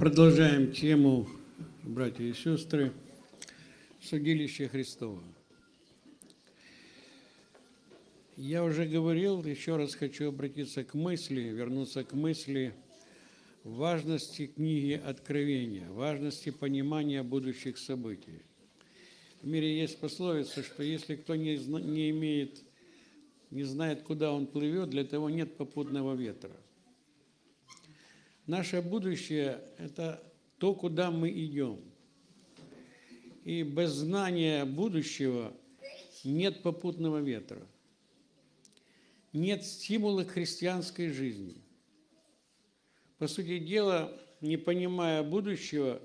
Продолжаем тему, братья и сестры, судилища Христова. Я уже говорил, еще раз хочу обратиться к мысли, вернуться к мысли важности книги Откровения, важности понимания будущих событий. В мире есть пословица, что если кто не знает, куда он плывет, для того нет попутного ветра. Наше будущее – это то, куда мы идем. И без знания будущего нет попутного ветра. Нет стимула к христианской жизни. По сути дела, не понимая будущего,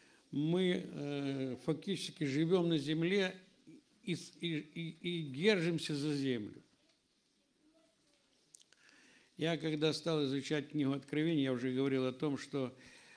мы фактически живем на земле и держимся за землю. Я, когда стал изучать книгу Откровения, я уже говорил о том, что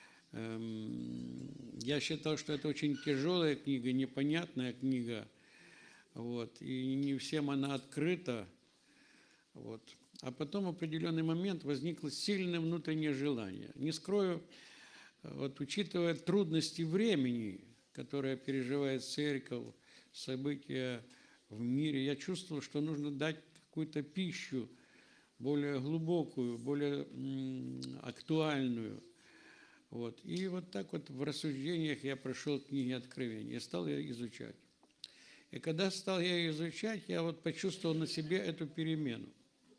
я считал, что это очень тяжелая книга, непонятная книга, и не всем она открыта. А потом в определенный момент возникло сильное внутреннее желание. Не скрою, учитывая трудности времени, которое переживает церковь, события в мире, я чувствовал, что нужно дать какую-то пищу, более глубокую, более актуальную. И так в рассуждениях я прошел книги Откровения и стал ее изучать. И когда стал я ее изучать, я почувствовал на себе эту перемену.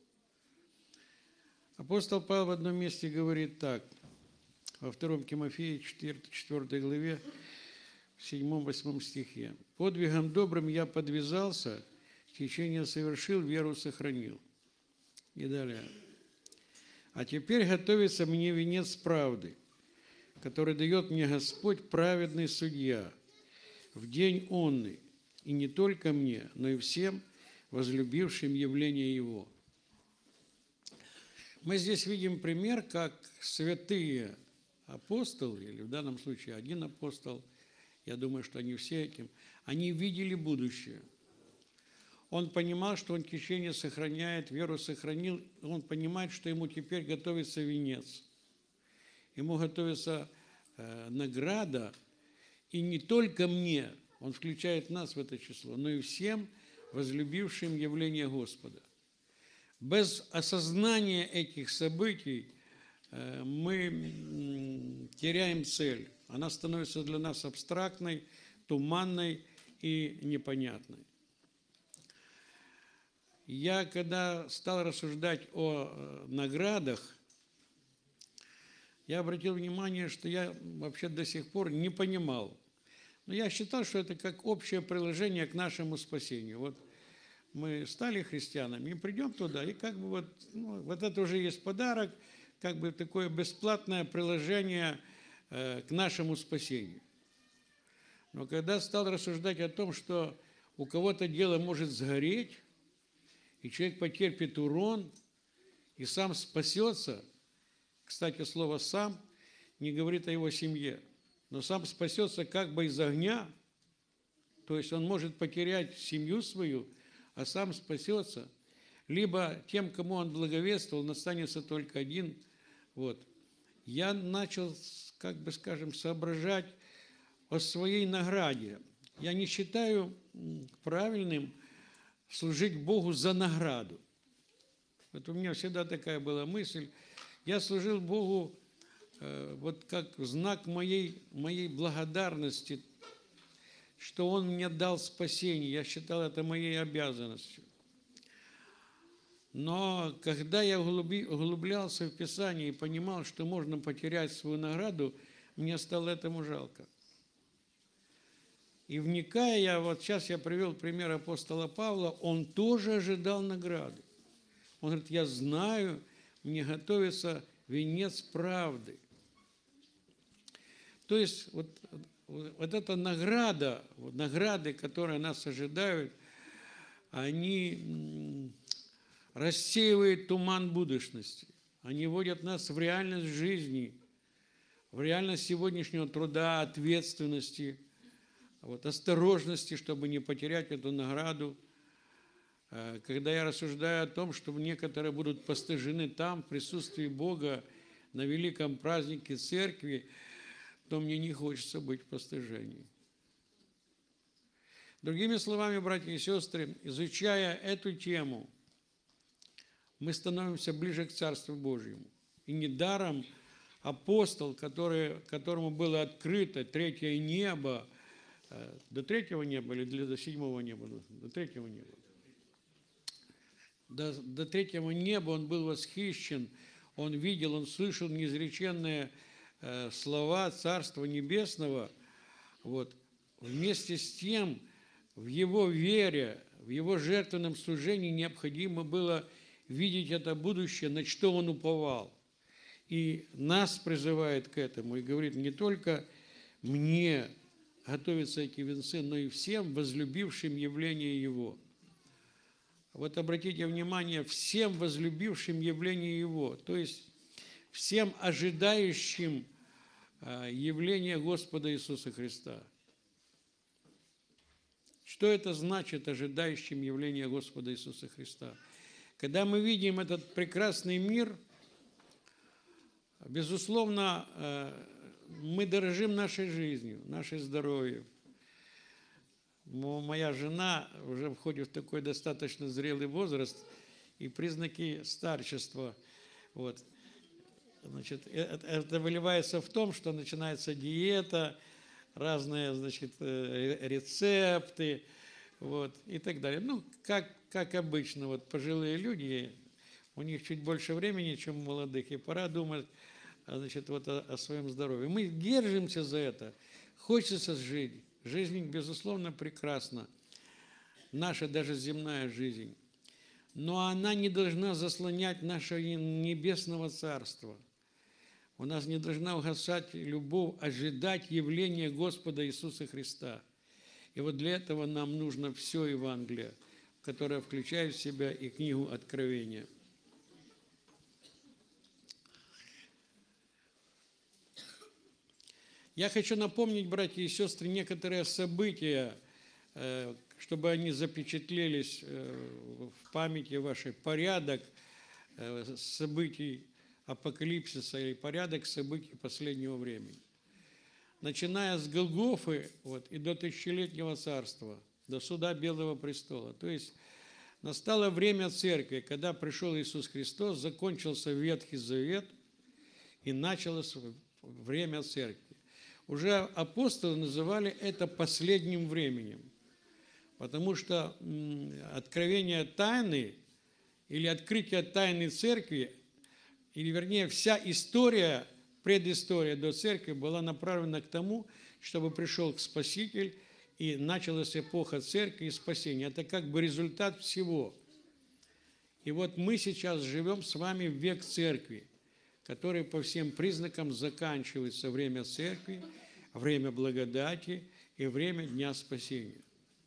Апостол Павел в одном месте говорит так, во 2 Тимофея 4 главе, в 7-8 стихе. «Подвигом добрым я подвязался, течение совершил, веру сохранил». И далее. «А теперь готовится мне венец правды, который дает мне Господь, праведный судья, в день онный, и не только мне, но и всем возлюбившим явление Его». Мы здесь видим пример, как святые апостолы, или в данном случае один апостол, я думаю, что они все этим, они видели будущее. Он понимал, что он течение сохраняет, веру сохранил, он понимает, что ему теперь готовится венец. Ему готовится награда, и не только мне, он включает нас в это число, но и всем возлюбившим явление Господа. Без осознания этих событий мы теряем цель. Она становится для нас абстрактной, туманной и непонятной. Я, когда стал рассуждать о наградах, я обратил внимание, что я вообще до сих пор не понимал. Но я считал, что это как общее приложение к нашему спасению. Мы стали христианами, и придем туда, и это уже есть подарок, такое бесплатное приложение к нашему спасению. Но когда стал рассуждать о том, что у кого-то дело может сгореть, и человек потерпит урон, и сам спасется. Кстати, слово «сам» не говорит о его семье, но сам спасется из огня, то есть он может потерять семью свою, а сам спасется, либо тем, кому он благовествовал, останется только один. Я начал, соображать о своей награде. Я не считаю правильным служить Богу за награду. У меня всегда такая была мысль. Я служил Богу как знак моей благодарности, что Он мне дал спасение. Я считал это моей обязанностью. Но когда я углублялся в Писание и понимал, что можно потерять свою награду, мне стало этому жалко. И вникая, сейчас я привел пример апостола Павла, он тоже ожидал награды. Он говорит, я знаю, мне готовится венец правды. То есть эта награда, награды, которые нас ожидают, они рассеивают туман будущности. Они вводят нас в реальность жизни, в реальность сегодняшнего труда, ответственности, осторожности, чтобы не потерять эту награду. Когда я рассуждаю о том, что некоторые будут постыжены там, в присутствии Бога, на великом празднике церкви, то мне не хочется быть в постыжении. Другими словами, братья и сестры, изучая эту тему, мы становимся ближе к Царству Божьему. И недаром апостол, которому было открыто третье небо, до третьего неба или до седьмого неба? До третьего неба. До третьего неба он был восхищен, он видел, он слышал неизреченные слова Царства Небесного. Вот. Вместе с тем, в его вере, в его жертвенном служении необходимо было видеть это будущее, на что он уповал. И нас призывает к этому и говорит: не только мне готовятся эти венцы, но и всем возлюбившим явление Его. Вот обратите внимание, всем возлюбившим явление Его, то есть всем ожидающим явления Господа Иисуса Христа. Что это значит, ожидающим явления Господа Иисуса Христа? Когда мы видим этот прекрасный мир, безусловно, мы дорожим нашей жизнью, нашей здоровьем. Моя жена уже входит в такой достаточно зрелый возраст, и признаки старчества. Вот. Значит, это выливается в том, что начинается диета, разные, значит, рецепты, вот, и так далее. Ну, как обычно, вот пожилые люди, у них чуть больше времени, чем у молодых, и пора думать, значит, вот о своем здоровье. Мы держимся за это, хочется жить. Жизнь, безусловно, прекрасна, наша даже земная жизнь, но она не должна заслонять нашего небесного Царства. У нас не должна угасать любовь, ожидать явления Господа Иисуса Христа. И вот для этого нам нужно все Евангелие, которое включает в себя и книгу Откровения. Я хочу напомнить, братья и сестры, некоторые события, чтобы они запечатлелись в памяти вашей. Порядок событий апокалипсиса и порядок событий последнего времени. Начиная с Голгофы и до тысячелетнего царства, до суда Белого престола. То есть настало время церкви, когда пришел Иисус Христос, закончился Ветхий Завет и началось время церкви. Уже апостолы называли это последним временем, потому что откровение тайны или открытие тайны церкви, или вернее вся история, предыстория до церкви была направлена к тому, чтобы пришел Спаситель и началась эпоха церкви и спасения. Это как бы результат всего. И вот мы сейчас живем с вами в век церкви, который по всем признакам заканчивается время церкви, время благодати и время Дня Спасения.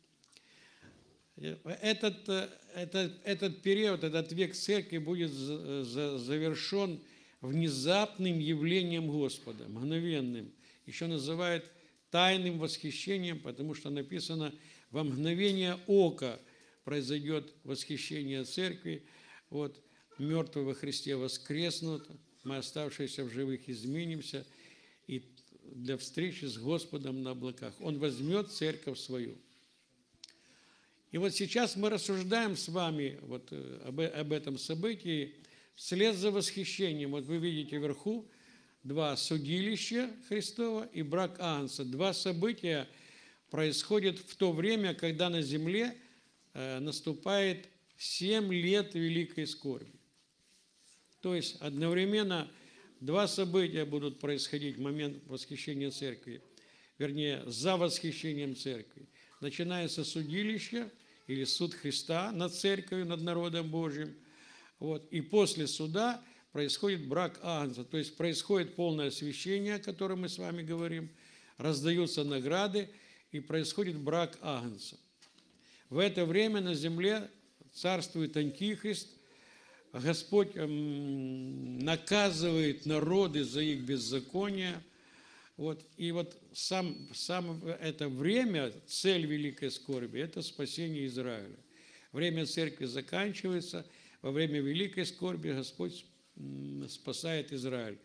Этот период, этот век церкви будет завершен внезапным явлением Господа, мгновенным. Еще называют тайным восхищением, потому что написано: во мгновение ока произойдет восхищение церкви, мертвые во Христе воскреснут, мы, оставшиеся в живых, изменимся, и для встречи с Господом на облаках. Он возьмет церковь свою. И вот сейчас мы рассуждаем с вами об этом событии вслед за восхищением. Вот вы видите вверху два судилища Христова и брак Агнца. Два события происходят в то время, когда на земле наступает 7 лет великой скорби. То есть одновременно два события будут происходить в момент восхищения церкви, вернее, за восхищением церкви. Начинается судилище или суд Христа над церковью, над народом Божьим. И после суда происходит брак Агнца, то есть происходит полное освящение, о котором мы с вами говорим, раздаются награды, и происходит брак Агнца. В это время на земле царствует Антихрист, Господь наказывает народы за их беззаконие. И сам это время, цель великой скорби – это спасение Израиля. Время церкви заканчивается, во время великой скорби Господь спасает Израиль.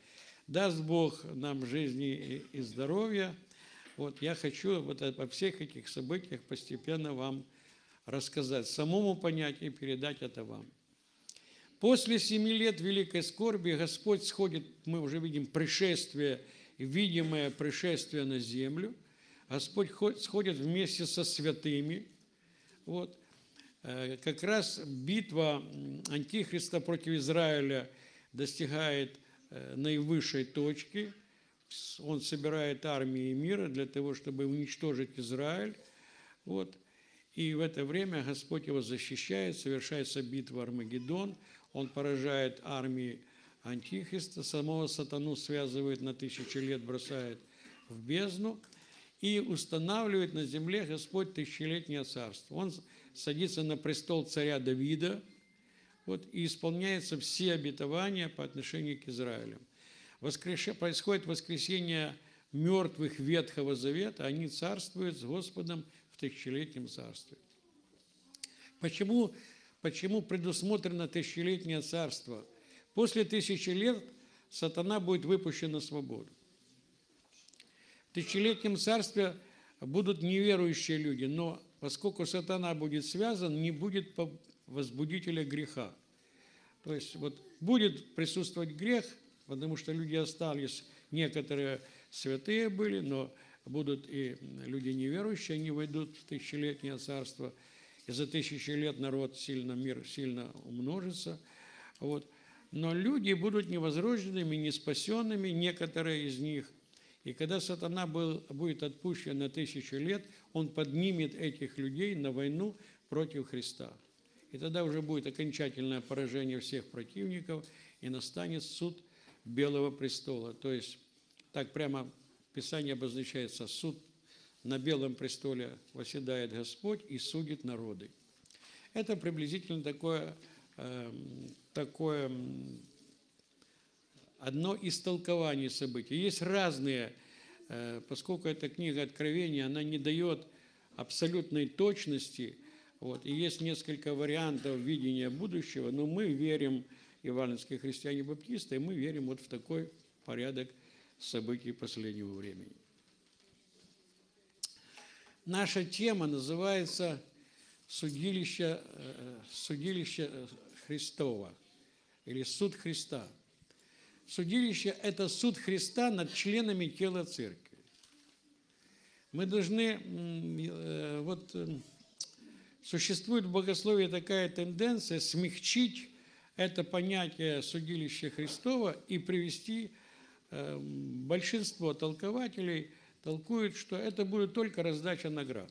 Даст Бог нам жизни и здоровья. Вот я хочу вот о всех этих событиях постепенно вам рассказать, самому понять и передать это вам. После 7 лет великой скорби Господь сходит, мы уже видим пришествие, видимое пришествие на землю. Господь сходит вместе со святыми. Вот. Как раз битва Антихриста против Израиля достигает наивысшей точки. Он собирает армии мира для того, чтобы уничтожить Израиль. Вот. И в это время Господь его защищает, совершается битва Армагеддон. Он поражает армии Антихриста, самого сатану связывает на 1000 лет, бросает в бездну и устанавливает на земле Господь тысячелетнее царство. Он садится на престол царя Давида, вот, и исполняются все обетования по отношению к Израилю. Происходит воскресение мертвых Ветхого Завета, они царствуют с Господом в тысячелетнем царстве. Почему предусмотрено тысячелетнее царство? После 1000 лет сатана будет выпущен на свободу. В тысячелетнем царстве будут неверующие люди, но поскольку сатана будет связан, не будет возбудителя греха. То есть вот будет присутствовать грех, потому что люди остались, некоторые святые были, но будут и люди неверующие, они войдут в тысячелетнее царство. И за 1000 лет мир сильно умножится. Вот. Но люди будут невозрожденными, неспасенными, некоторые из них. И когда сатана будет отпущен на 1000 лет, он поднимет этих людей на войну против Христа. И тогда уже будет окончательное поражение всех противников, и настанет суд Белого престола. То есть, так прямо Писание обозначается: суд на Белом престоле восседает Господь и судит народы. Это приблизительно такое одно истолкование событий. Есть разные, поскольку эта книга Откровения, она не дает абсолютной точности, вот, и есть несколько вариантов видения будущего, но мы верим, евангельские христиане-баптисты, и мы верим вот в такой порядок событий последнего времени. Наша тема называется «Судилище Христово» или «Суд Христа». Судилище – это суд Христа над членами тела Церкви. Мы должны, существует в богословии такая тенденция смягчить это понятие судилища Христова и привести большинство толкователей толкуют, что это будет только раздача наград.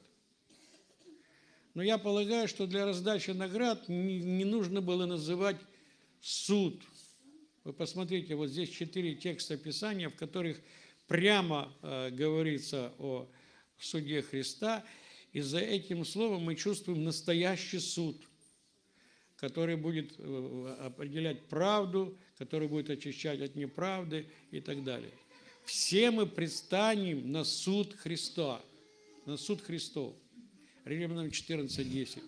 Но я полагаю, что для раздачи наград не нужно было называть суд. Вы посмотрите, вот здесь 4 текста Писания, в которых прямо говорится о суде Христа, и за этим словом мы чувствуем настоящий суд, который будет определять правду, который будет очищать от неправды и так далее. Все мы предстанем на суд Христа, на суд Христов. Римлянам 14:10.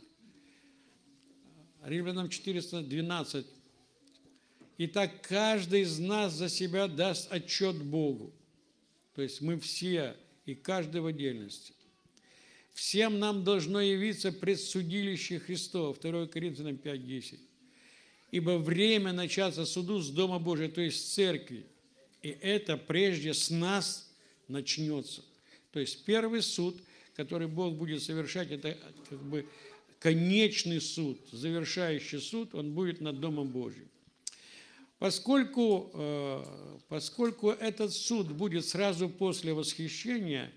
Римлянам 14:12. Итак, каждый из нас за себя даст отчет Богу. То есть мы все, и каждый в отдельности. Всем нам должно явиться предсудилище Христова. 2 Коринфянам 5:10. Ибо время начаться суду с Дома Божия, то есть с церкви. И это прежде с нас начнется. То есть первый суд, который Бог будет совершать, это как бы конечный суд, завершающий суд, он будет над Домом Божьим. Поскольку этот суд будет сразу после восхищения,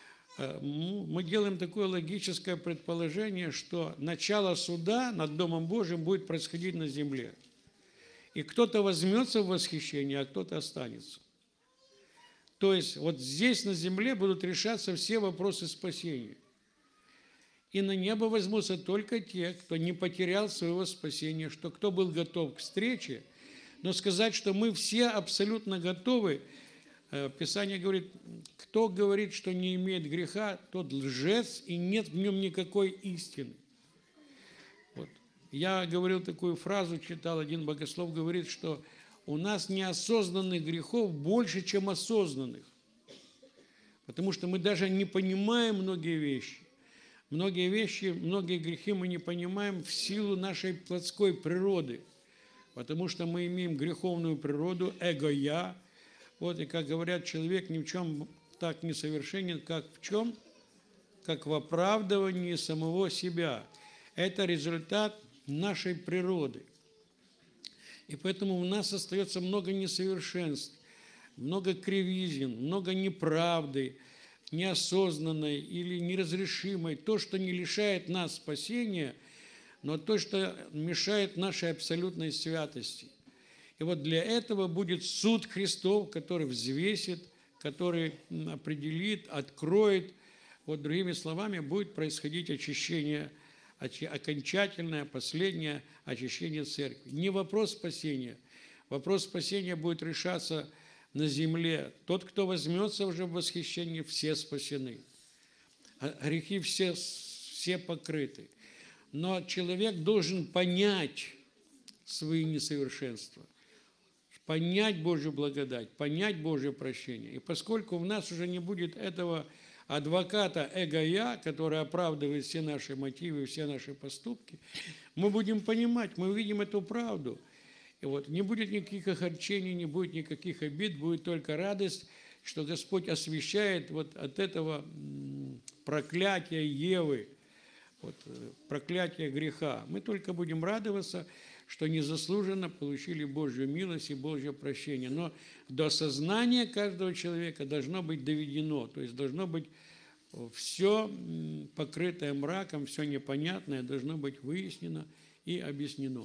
мы делаем такое логическое предположение, что начало суда над Домом Божьим будет происходить на земле. И кто-то возьмется в восхищение, а кто-то останется. То есть вот здесь на земле будут решаться все вопросы спасения. И на небо возьмутся только те, кто не потерял своего спасения, что кто был готов к встрече. Но сказать, что мы все абсолютно готовы, Писание говорит, кто говорит, что не имеет греха, тот лжец, и нет в нем никакой истины. Вот. Я говорил такую фразу, читал, один богослов говорит, что у нас неосознанных грехов больше, чем осознанных. Потому что мы даже не понимаем многие вещи. Многие грехи мы не понимаем в силу нашей плотской природы. Потому что мы имеем греховную природу, эго-я. Вот, и как говорят, человек ни в чем так не совершенен, как в чем? Как в оправдывании самого себя. Это результат нашей природы. И поэтому у нас остается много несовершенств, много кривизен, много неправды, неосознанной или неразрешимой. То, что не лишает нас спасения, но то, что мешает нашей абсолютной святости. И вот для этого будет суд Христов, который взвесит, который определит, откроет. Вот другими словами, будет происходить очищение, окончательное, последнее очищение церкви. Не вопрос спасения. Вопрос спасения будет решаться на земле. Тот, кто возьмется уже в восхищение, все спасены. Грехи все покрыты. Но человек должен понять свои несовершенства, понять Божью благодать, понять Божье прощение. И поскольку в нас уже не будет этого адвоката эго-я, который оправдывает все наши мотивы, все наши поступки, мы будем понимать, мы увидим эту правду. И вот не будет никаких огорчений, не будет никаких обид, будет только радость, что Господь освящает вот от этого проклятия Евы, вот, проклятия греха. Мы только будем радоваться, что незаслуженно получили Божью милость и Божье прощение. Но до сознания каждого человека должно быть доведено, то есть должно быть все покрытое мраком, все непонятное должно быть выяснено и объяснено.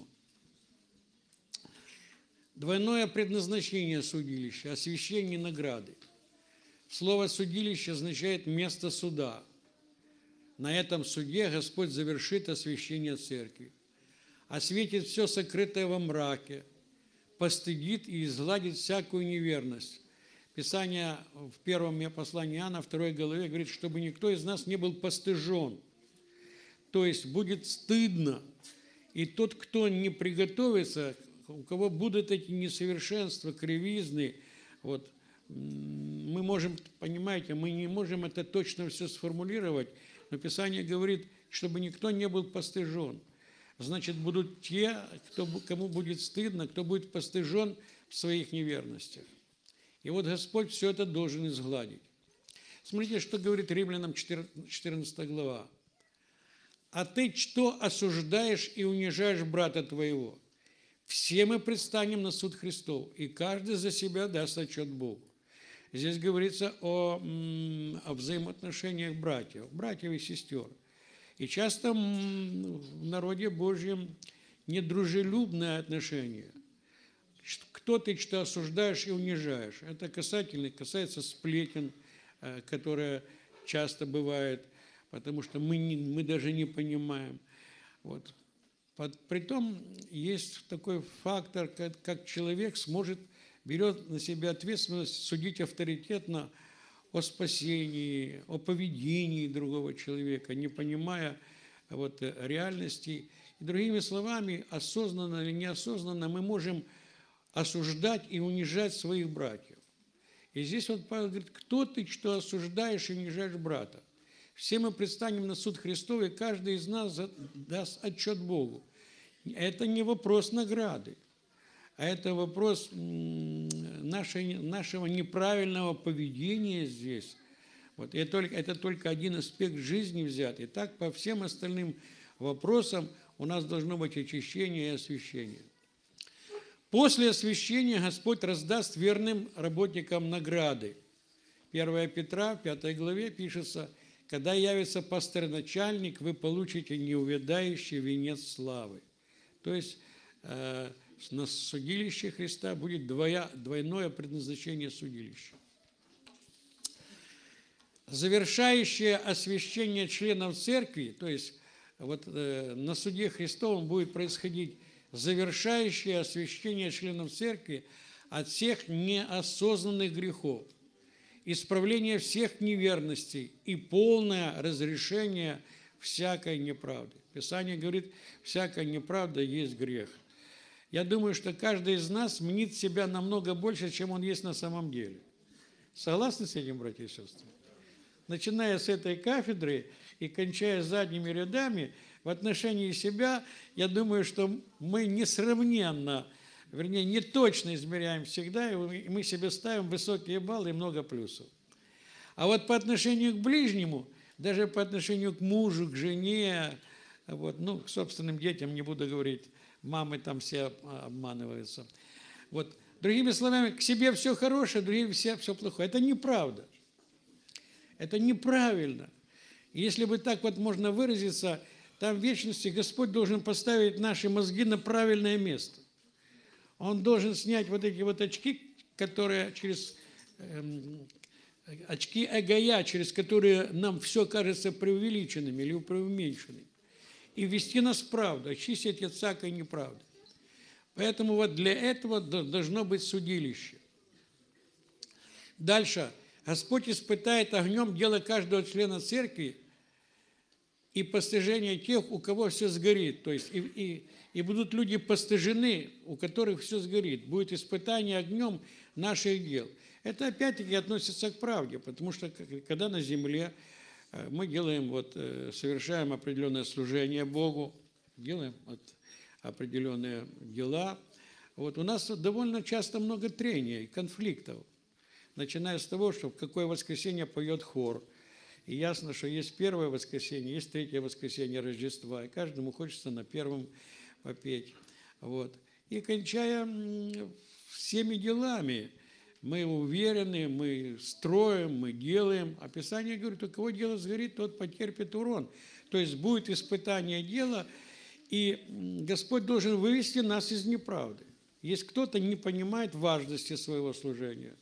Двойное предназначение судилища, освящение награды. Слово «судилище» означает «место суда». На этом суде Господь завершит освящение церкви, осветит все сокрытое во мраке, постыдит и изгладит всякую неверность. Писание в первом послании Иоанна, 2 главе, говорит, чтобы никто из нас не был постыжен. То есть будет стыдно. И тот, кто не приготовится, у кого будут эти несовершенства, кривизны, вот, мы можем, понимаете, мы не можем это точно все сформулировать, но Писание говорит, чтобы никто не был постыжен. Значит, будут те, кому будет стыдно, кто будет постыжен в своих неверностях. И вот Господь все это должен изгладить. Смотрите, что говорит Римлянам 14 глава. «А ты что осуждаешь и унижаешь брата твоего? Все мы предстанем на суд Христов, и каждый за себя даст отчет Богу». Здесь говорится о взаимоотношениях братьев и сестер. И часто в народе Божьем недружелюбное отношение. Кто ты, что осуждаешь и унижаешь? Это касается сплетен, которые часто бывают, потому что мы даже не понимаем. Вот. Притом есть такой фактор, как человек берет на себя ответственность судить авторитетно о спасении, о поведении другого человека, не понимая вот реальности. И другими словами, осознанно или неосознанно мы можем осуждать и унижать своих братьев. И здесь вот Павел говорит, кто ты, что осуждаешь и унижаешь брата? Все мы предстанем на суд Христов, и каждый из нас даст отчет Богу. Это не вопрос награды, а это вопрос нашего неправильного поведения здесь. Вот. Это только один аспект жизни взят. И так по всем остальным вопросам у нас должно быть очищение и освящение. После освящения Господь раздаст верным работникам награды. 1 Петра, 5 главе пишется, «Когда явится пастырь-начальник, вы получите неувядающий венец славы». То есть на судилище Христа будет двойное предназначение судилища. Завершающее освящение членов церкви, то есть вот на суде Христовом будет происходить завершающее освящение членов церкви от всех неосознанных грехов, исправление всех неверностей и полное разрешение всякой неправды. Писание говорит, всякая неправда есть грех. я думаю, что каждый из нас мнит себя намного больше, чем он есть на самом деле. Согласны с этим, братья и сестры? Начиная с этой кафедры и кончая задними рядами, в отношении себя, я думаю, что мы несравненно, вернее, не точно измеряем всегда, и мы себе ставим высокие баллы и много плюсов. А вот по отношению к ближнему, даже по отношению к мужу, к жене, вот, ну, к собственным детям не буду говорить, мамы там все обманываются. Вот, другими словами, к себе все хорошее, другим все плохое. Это неправда. Это неправильно. И если бы так вот можно выразиться, там в вечности Господь должен поставить наши мозги на правильное место. Он должен снять вот эти вот очки, которые через очки эго-я, через которые нам все кажется преувеличенными или преуменьшенными, и ввести нас в правду, очистить от всякой неправды. Поэтому вот для этого должно быть судилище. Дальше. Господь испытает огнем дело каждого члена церкви и постыжение тех, у кого все сгорит. То есть и будут люди постыжены, у которых все сгорит. Будет испытание огнем наших дел. Это опять-таки относится к правде, потому что когда на земле мы делаем, совершаем определенное служение Богу, делаем определенные дела, у нас довольно часто много трения и конфликтов. Начиная с того, что в какое воскресенье поет хор. И ясно, что есть первое воскресенье, есть третье воскресенье Рождества, и каждому хочется на первом попеть. И кончая всеми делами, мы уверены, мы строим, мы делаем. А Писание говорит, у кого дело сгорит, тот потерпит урон. То есть будет испытание дела, и Господь должен вывести нас из неправды. Если кто-то не понимает важности своего служения,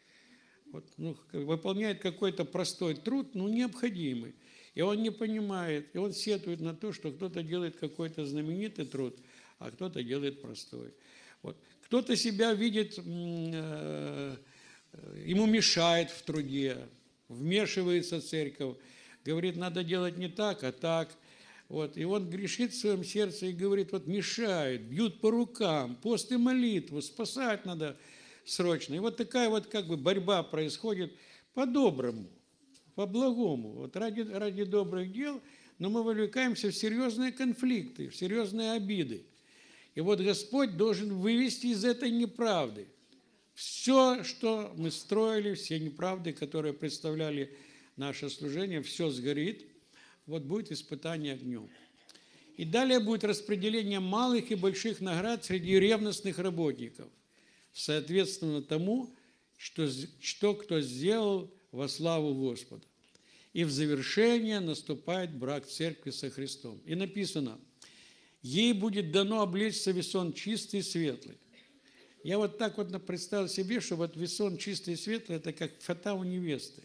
выполняет какой-то простой труд, необходимый, и он не понимает, и он сетует на то, что кто-то делает какой-то знаменитый труд, а кто-то делает простой. Кто-то себя видит, ему мешает в труде, вмешивается в церковь, говорит, надо делать не так, а так. И он грешит в своем сердце и говорит, мешает, бьют по рукам, пост и молитву, спасать надо срочно. И такая борьба происходит по-доброму, по-благому, ради добрых дел, но мы вовлекаемся в серьезные конфликты, в серьезные обиды. И Господь должен вывести из этой неправды. Все, что мы строили, все неправды, которые представляли наше служение, все сгорит, будет испытание огнем. И далее будет распределение малых и больших наград среди ревностных работников, соответственно тому, что кто сделал во славу Господа. И в завершение наступает брак церкви со Христом. И написано, ей будет дано облечься весон чистый и светлый. Я так представил себе, что весон чистый и светлый – это как фата у невесты.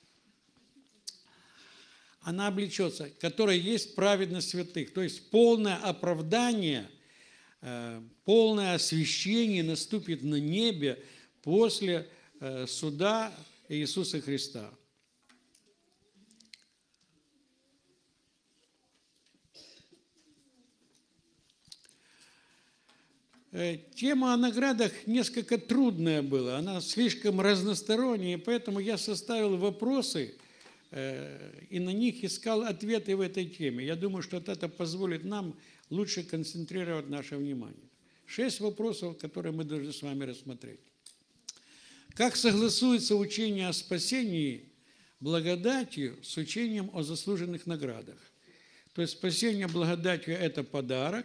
Она облечется, которая есть праведность святых. То есть полное оправдание, полное освящение наступит на небе после суда Иисуса Христа. Тема о наградах несколько трудная была, она слишком разносторонняя, поэтому я составил вопросы и на них искал ответы в этой теме. Я думаю, что это позволит нам лучше концентрировать наше внимание. 6 вопросов, которые мы должны с вами рассмотреть. Как согласуется учение о спасении благодатью с учением о заслуженных наградах? То есть спасение благодатью – это подарок.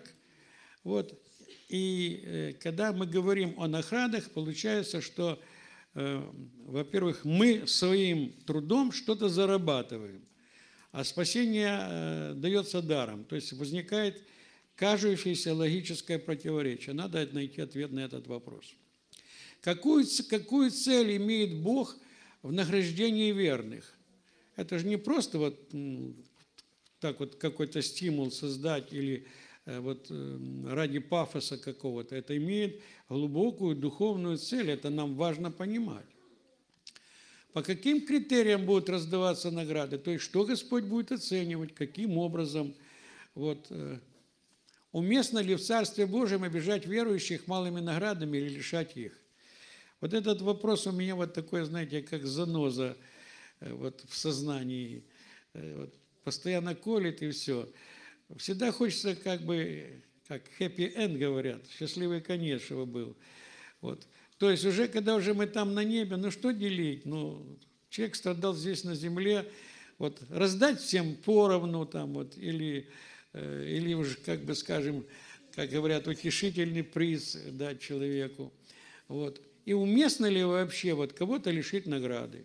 И когда мы говорим о наградах, получается, что, во-первых, мы своим трудом что-то зарабатываем, а спасение дается даром. То есть возникает кажущееся логическое противоречие. Надо найти ответ на этот вопрос. Какую цель имеет Бог в награждении верных? Это же не просто какой-то стимул создать или ради пафоса какого-то. Это имеет глубокую духовную цель. Это нам важно понимать. По каким критериям будут раздаваться награды? То есть, что Господь будет оценивать, каким образом. Он Уместно ли в Царстве Божьем обижать верующих малыми наградами или лишать их? Вот этот вопрос у меня вот такой, знаете, как заноза вот в сознании. Вот, постоянно колет и все. Всегда хочется как бы, как happy-end говорят, счастливый конец, чтобы был. Вот. То есть уже, когда уже мы там на небе, ну что делить? Ну, человек страдал здесь на земле, вот, раздать всем поровну там, вот, или уже, как бы скажем, как говорят, утешительный приз дать человеку. Вот. И уместно ли вообще вот кого-то лишить награды?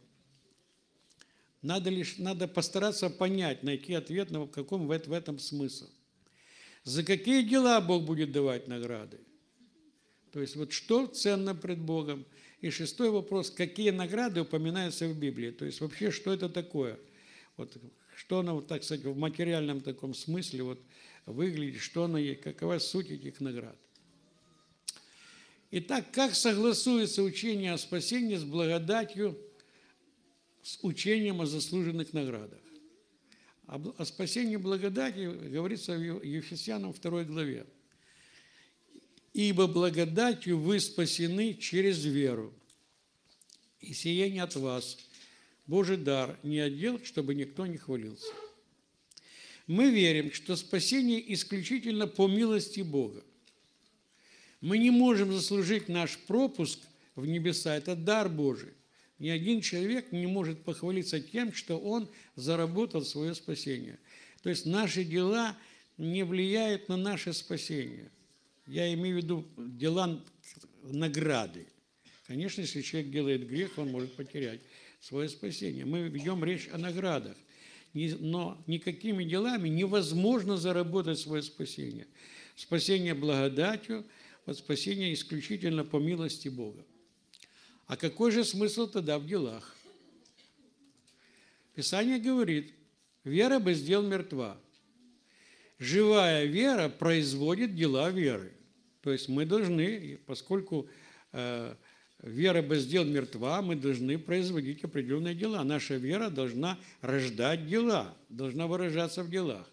Надо постараться понять, найти ответ, на каком в этом смысл. За какие дела Бог будет давать награды? То есть вот что ценно пред Богом? И шестой вопрос, какие награды упоминаются в Библии? То есть вообще, что это такое? Вот, что оно, так сказать, в материальном таком смысле вот, выглядит, что оно есть, какова суть этих наград? Итак, как согласуется учение о спасении с благодатью, с учением о заслуженных наградах? О спасении благодати говорится в Ефесянам 2 главе. «Ибо благодатью вы спасены через веру, и сие не от вас, Божий дар, не от дел, чтобы никто не хвалился». Мы верим, что спасение исключительно по милости Бога. Мы не можем заслужить наш пропуск в небеса, это дар Божий. Ни один человек не может похвалиться тем, что он заработал свое спасение. То есть наши дела не влияют на наше спасение. Я имею в виду дела награды. Конечно, если человек делает грех, он может потерять свое спасение. Мы ведем речь о наградах. Но никакими делами невозможно заработать свое спасение. Спасение благодатью, вот спасение исключительно по милости Бога. А какой же смысл тогда в делах? Писание говорит, вера без дел мертва. Живая вера производит дела веры. То есть мы должны, поскольку вера без дел мертва, мы должны производить определенные дела. Наша вера должна рождать дела, должна выражаться в делах.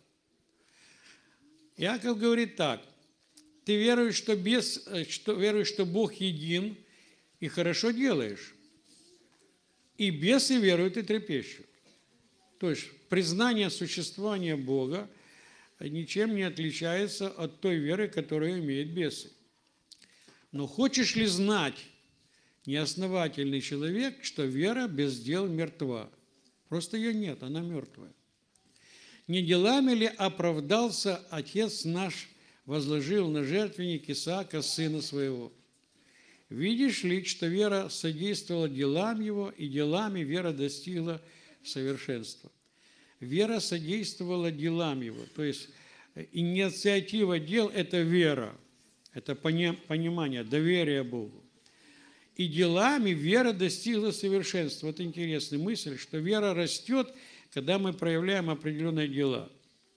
Иаков говорит так, ты веруешь, что Бог един, и хорошо делаешь. И бесы веруют и трепещут. То есть признание существования Бога ничем не отличается от той веры, которую имеют бесы. Но хочешь ли знать, неосновательный человек, что вера без дел мертва? Просто ее нет, она мертвая. Не делами ли оправдался Отец наш, возложил на жертвенник Исаака, сына своего? Видишь ли, что вера содействовала делам его, и делами вера достигла совершенства? Вера содействовала делам его. То есть инициатива дел – это вера, это понимание, доверие Богу. И делами вера достигла совершенства. Вот интересная мысль, что вера растет, когда мы проявляем определенные дела.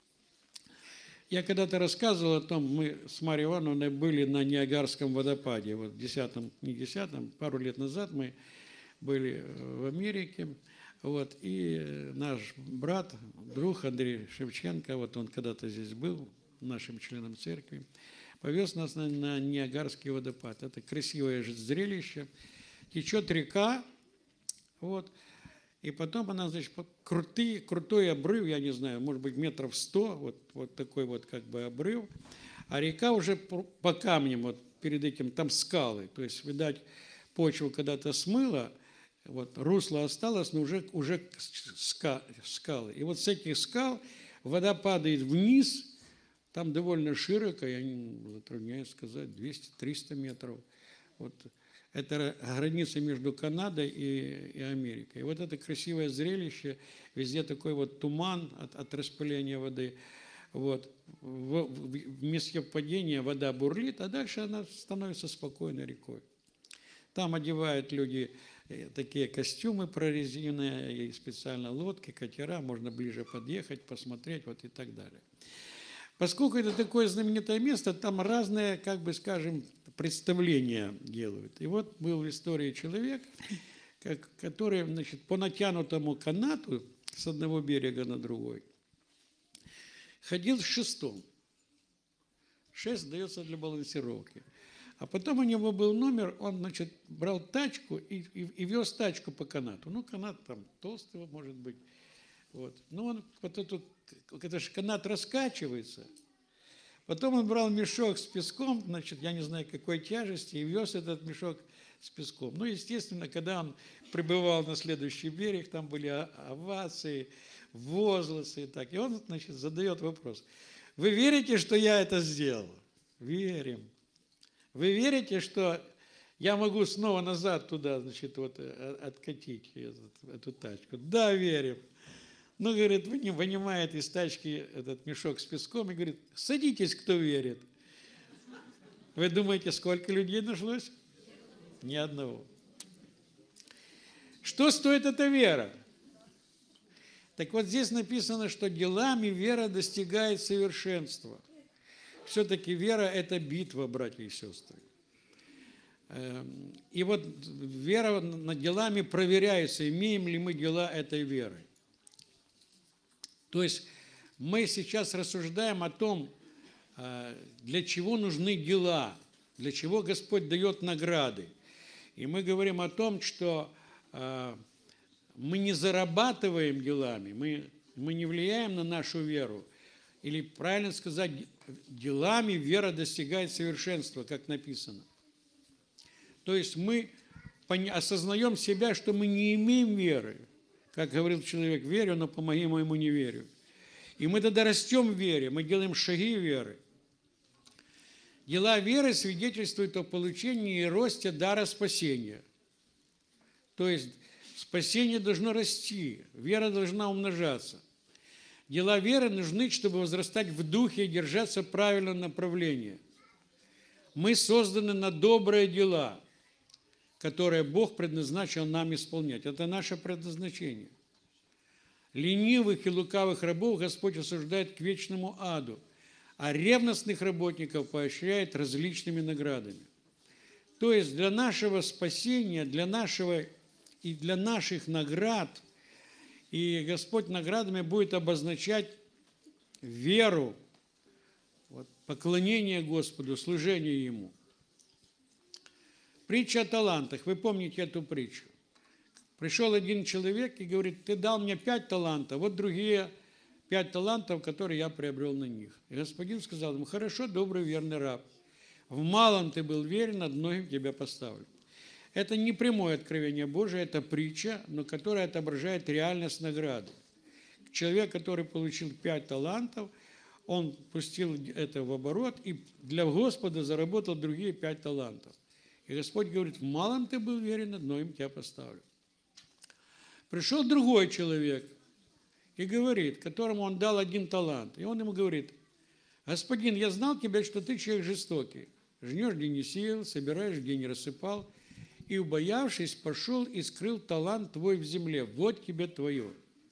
Я когда-то рассказывал о том, мы с Марьей Ивановной были на Ниагарском водопаде. Вот пару лет назад мы были в Америке. Вот, и наш брат, друг Андрей Шевченко, вот он когда-то здесь был, нашим членом церкви, повез нас на Ниагарский водопад. Это красивое же зрелище. Течет река, вот, и потом она, значит, крутой обрыв, я не знаю, может быть, метров 100, вот такой вот как бы обрыв, а река уже по камням, вот перед этим, там скалы, то есть, видать, почву когда-то смыла, вот, русло осталось, но уже скалы. И вот с этих скал вода падает вниз, там довольно широко, я не затрудняюсь сказать, 200-300 метров. Вот. Это граница между Канадой и Америкой. И вот это красивое зрелище, везде такой вот туман от распыления воды. Вот. В месте падения вода бурлит, а дальше она становится спокойной рекой. Там одевают люди такие костюмы прорезиненные, и специально лодки, катера, можно ближе подъехать, посмотреть, вот и так далее. Поскольку это такое знаменитое место, там разные, как бы скажем, представления делают. И вот был в истории человек, который, значит, по натянутому канату с одного берега на другой ходил с шестом. 6 дается для балансировки. А потом у него был номер, он, значит, брал тачку и вез тачку по канату. Ну, канат там толстый, может быть. Вот. Ну, он, вот это же канат раскачивается. Потом он брал мешок с песком, значит, я не знаю, какой тяжести, и вез этот мешок с песком. Ну, естественно, когда он прибывал на следующий берег, там были овации, возгласы и так. И он, значит, задает вопрос. Вы верите, что я это сделал? Верим. Вы верите, что я могу снова назад туда, значит, вот откатить эту тачку? Да, верим. Ну, говорит, вынимает из тачки этот мешок с песком и говорит, садитесь, кто верит. Вы думаете, сколько людей нашлось? Ни одного. Что стоит эта вера? Так вот здесь написано, что делами вера достигает совершенства. Все-таки вера – это битва, братья и сестры. И вот вера над делами проверяется, имеем ли мы дела этой веры. То есть мы сейчас рассуждаем о том, для чего нужны дела, для чего Господь дает награды. И мы говорим о том, что мы не зарабатываем делами, мы не влияем на нашу веру. Или, правильно сказать, делами вера достигает совершенства, как написано. То есть мы осознаем себя, что мы не имеем веры. Как говорил человек, верю, но помоги моему неверию. И мы тогда растем в вере, мы делаем шаги веры. Дела веры свидетельствуют о получении и росте дара спасения. То есть спасение должно расти, вера должна умножаться. Дела веры нужны, чтобы возрастать в духе и держаться правильного направления. Мы созданы на добрые дела, которые Бог предназначил нам исполнять. Это наше предназначение. Ленивых и лукавых рабов Господь осуждает к вечному аду, а ревностных работников поощряет различными наградами. То есть для нашего спасения, для наших наград, и Господь наградами будет обозначать веру, поклонение Господу, служение Ему. Притча о талантах. Вы помните эту притчу? Пришел один человек и говорит, ты дал мне 5 талантов, вот другие 5 талантов, которые я приобрел на них. И господин сказал ему, хорошо, добрый, верный раб. В малом ты был верен, над многим тебя поставлю. Это не прямое откровение Божие, это притча, но которая отображает реальность награды. Человек, который получил 5 талантов, он пустил это в оборот и для Господа заработал другие 5 талантов. И Господь говорит, в малом ты был верен, над многим тебя поставлю. Пришел другой человек и говорит, которому он дал 1 талант. И он ему говорит, господин, я знал тебя, что ты человек жестокий. Жнешь, где не сеял, собираешь, где не рассыпал. И, убоявшись, пошел и скрыл талант твой в земле. Вот тебе твое.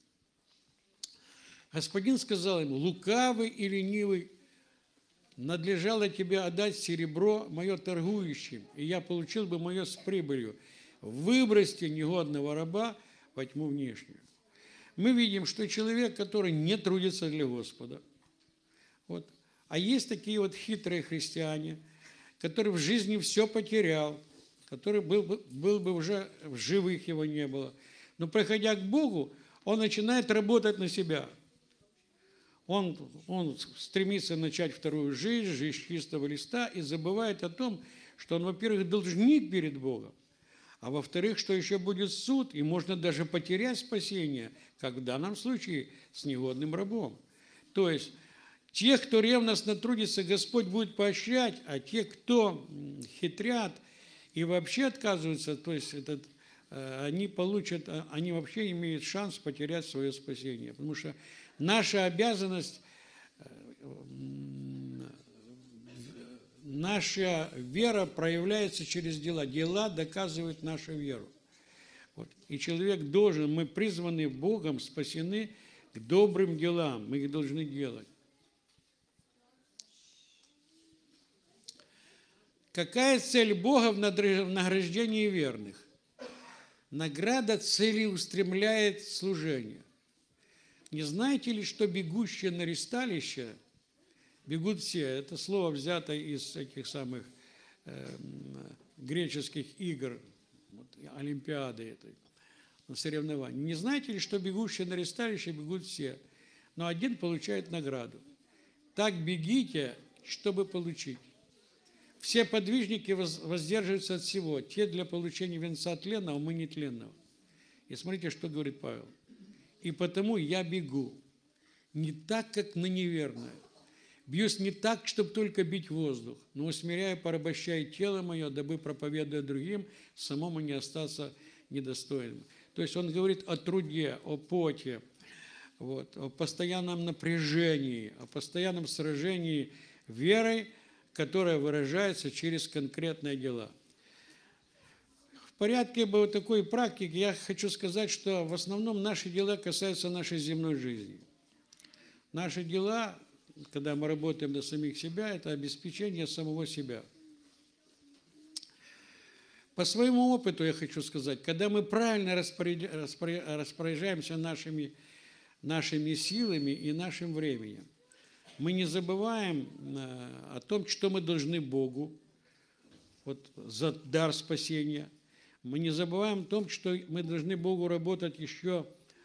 Господин сказал ему, лукавый и ленивый, надлежало тебе отдать серебро мое торгующим, и я получил бы мое с прибылью. Выбросьте негодного раба во тьму внешнюю. Мы видим, что человек, который не трудится для Господа, а есть такие вот хитрые христиане, который в жизни все потерял, который был бы уже в живых, его не было. Но приходя к Богу, он начинает работать на себя. Он стремится начать вторую жизнь чистого листа, и забывает о том, что он, во-первых, должник перед Богом, а во-вторых, что еще будет суд, и можно даже потерять спасение, как в данном случае с негодным рабом. То есть тех, кто ревностно трудится, Господь будет поощрять, а те, кто хитрят и вообще отказываются, то есть они вообще имеют шанс потерять свое спасение. Потому что наша обязанность, наша вера проявляется через дела. Дела доказывают нашу веру. И человек должен, мы призваны Богом, спасены к добрым делам, мы их должны делать. Какая цель Бога в награждении верных? Награда цели устремляет служение. Не знаете ли, что бегущие на ристалище Бегут все. Это слово взято из этих самых греческих игр, вот, Олимпиады этой, соревнований. Не знаете ли, что бегущие на ресталище бегут все, но один получает награду? Так бегите, чтобы получить. Все подвижники воздерживаются от всего, те для получения венца тленного, мы нетленного. И смотрите, что говорит Павел. И потому я бегу не так, как на неверное. Бьюсь не так, чтобы только бить воздух, но усмиряя, порабощая тело мое, дабы, проповедуя другим, самому не остаться недостойным. То есть он говорит о труде, о поте, вот, о постоянном напряжении, о постоянном сражении верой, которая выражается через конкретные дела. В порядке вот такой практики я хочу сказать, что в основном наши дела касаются нашей земной жизни. Наши дела, когда мы работаем на самих себя, это обеспечение самого себя. По своему опыту я хочу сказать, когда мы правильно распоряжаемся нашими силами и нашим временем, мы не забываем о том, что мы должны Богу вот, за дар спасения. Мы не забываем о том, что мы должны Богу работать еще,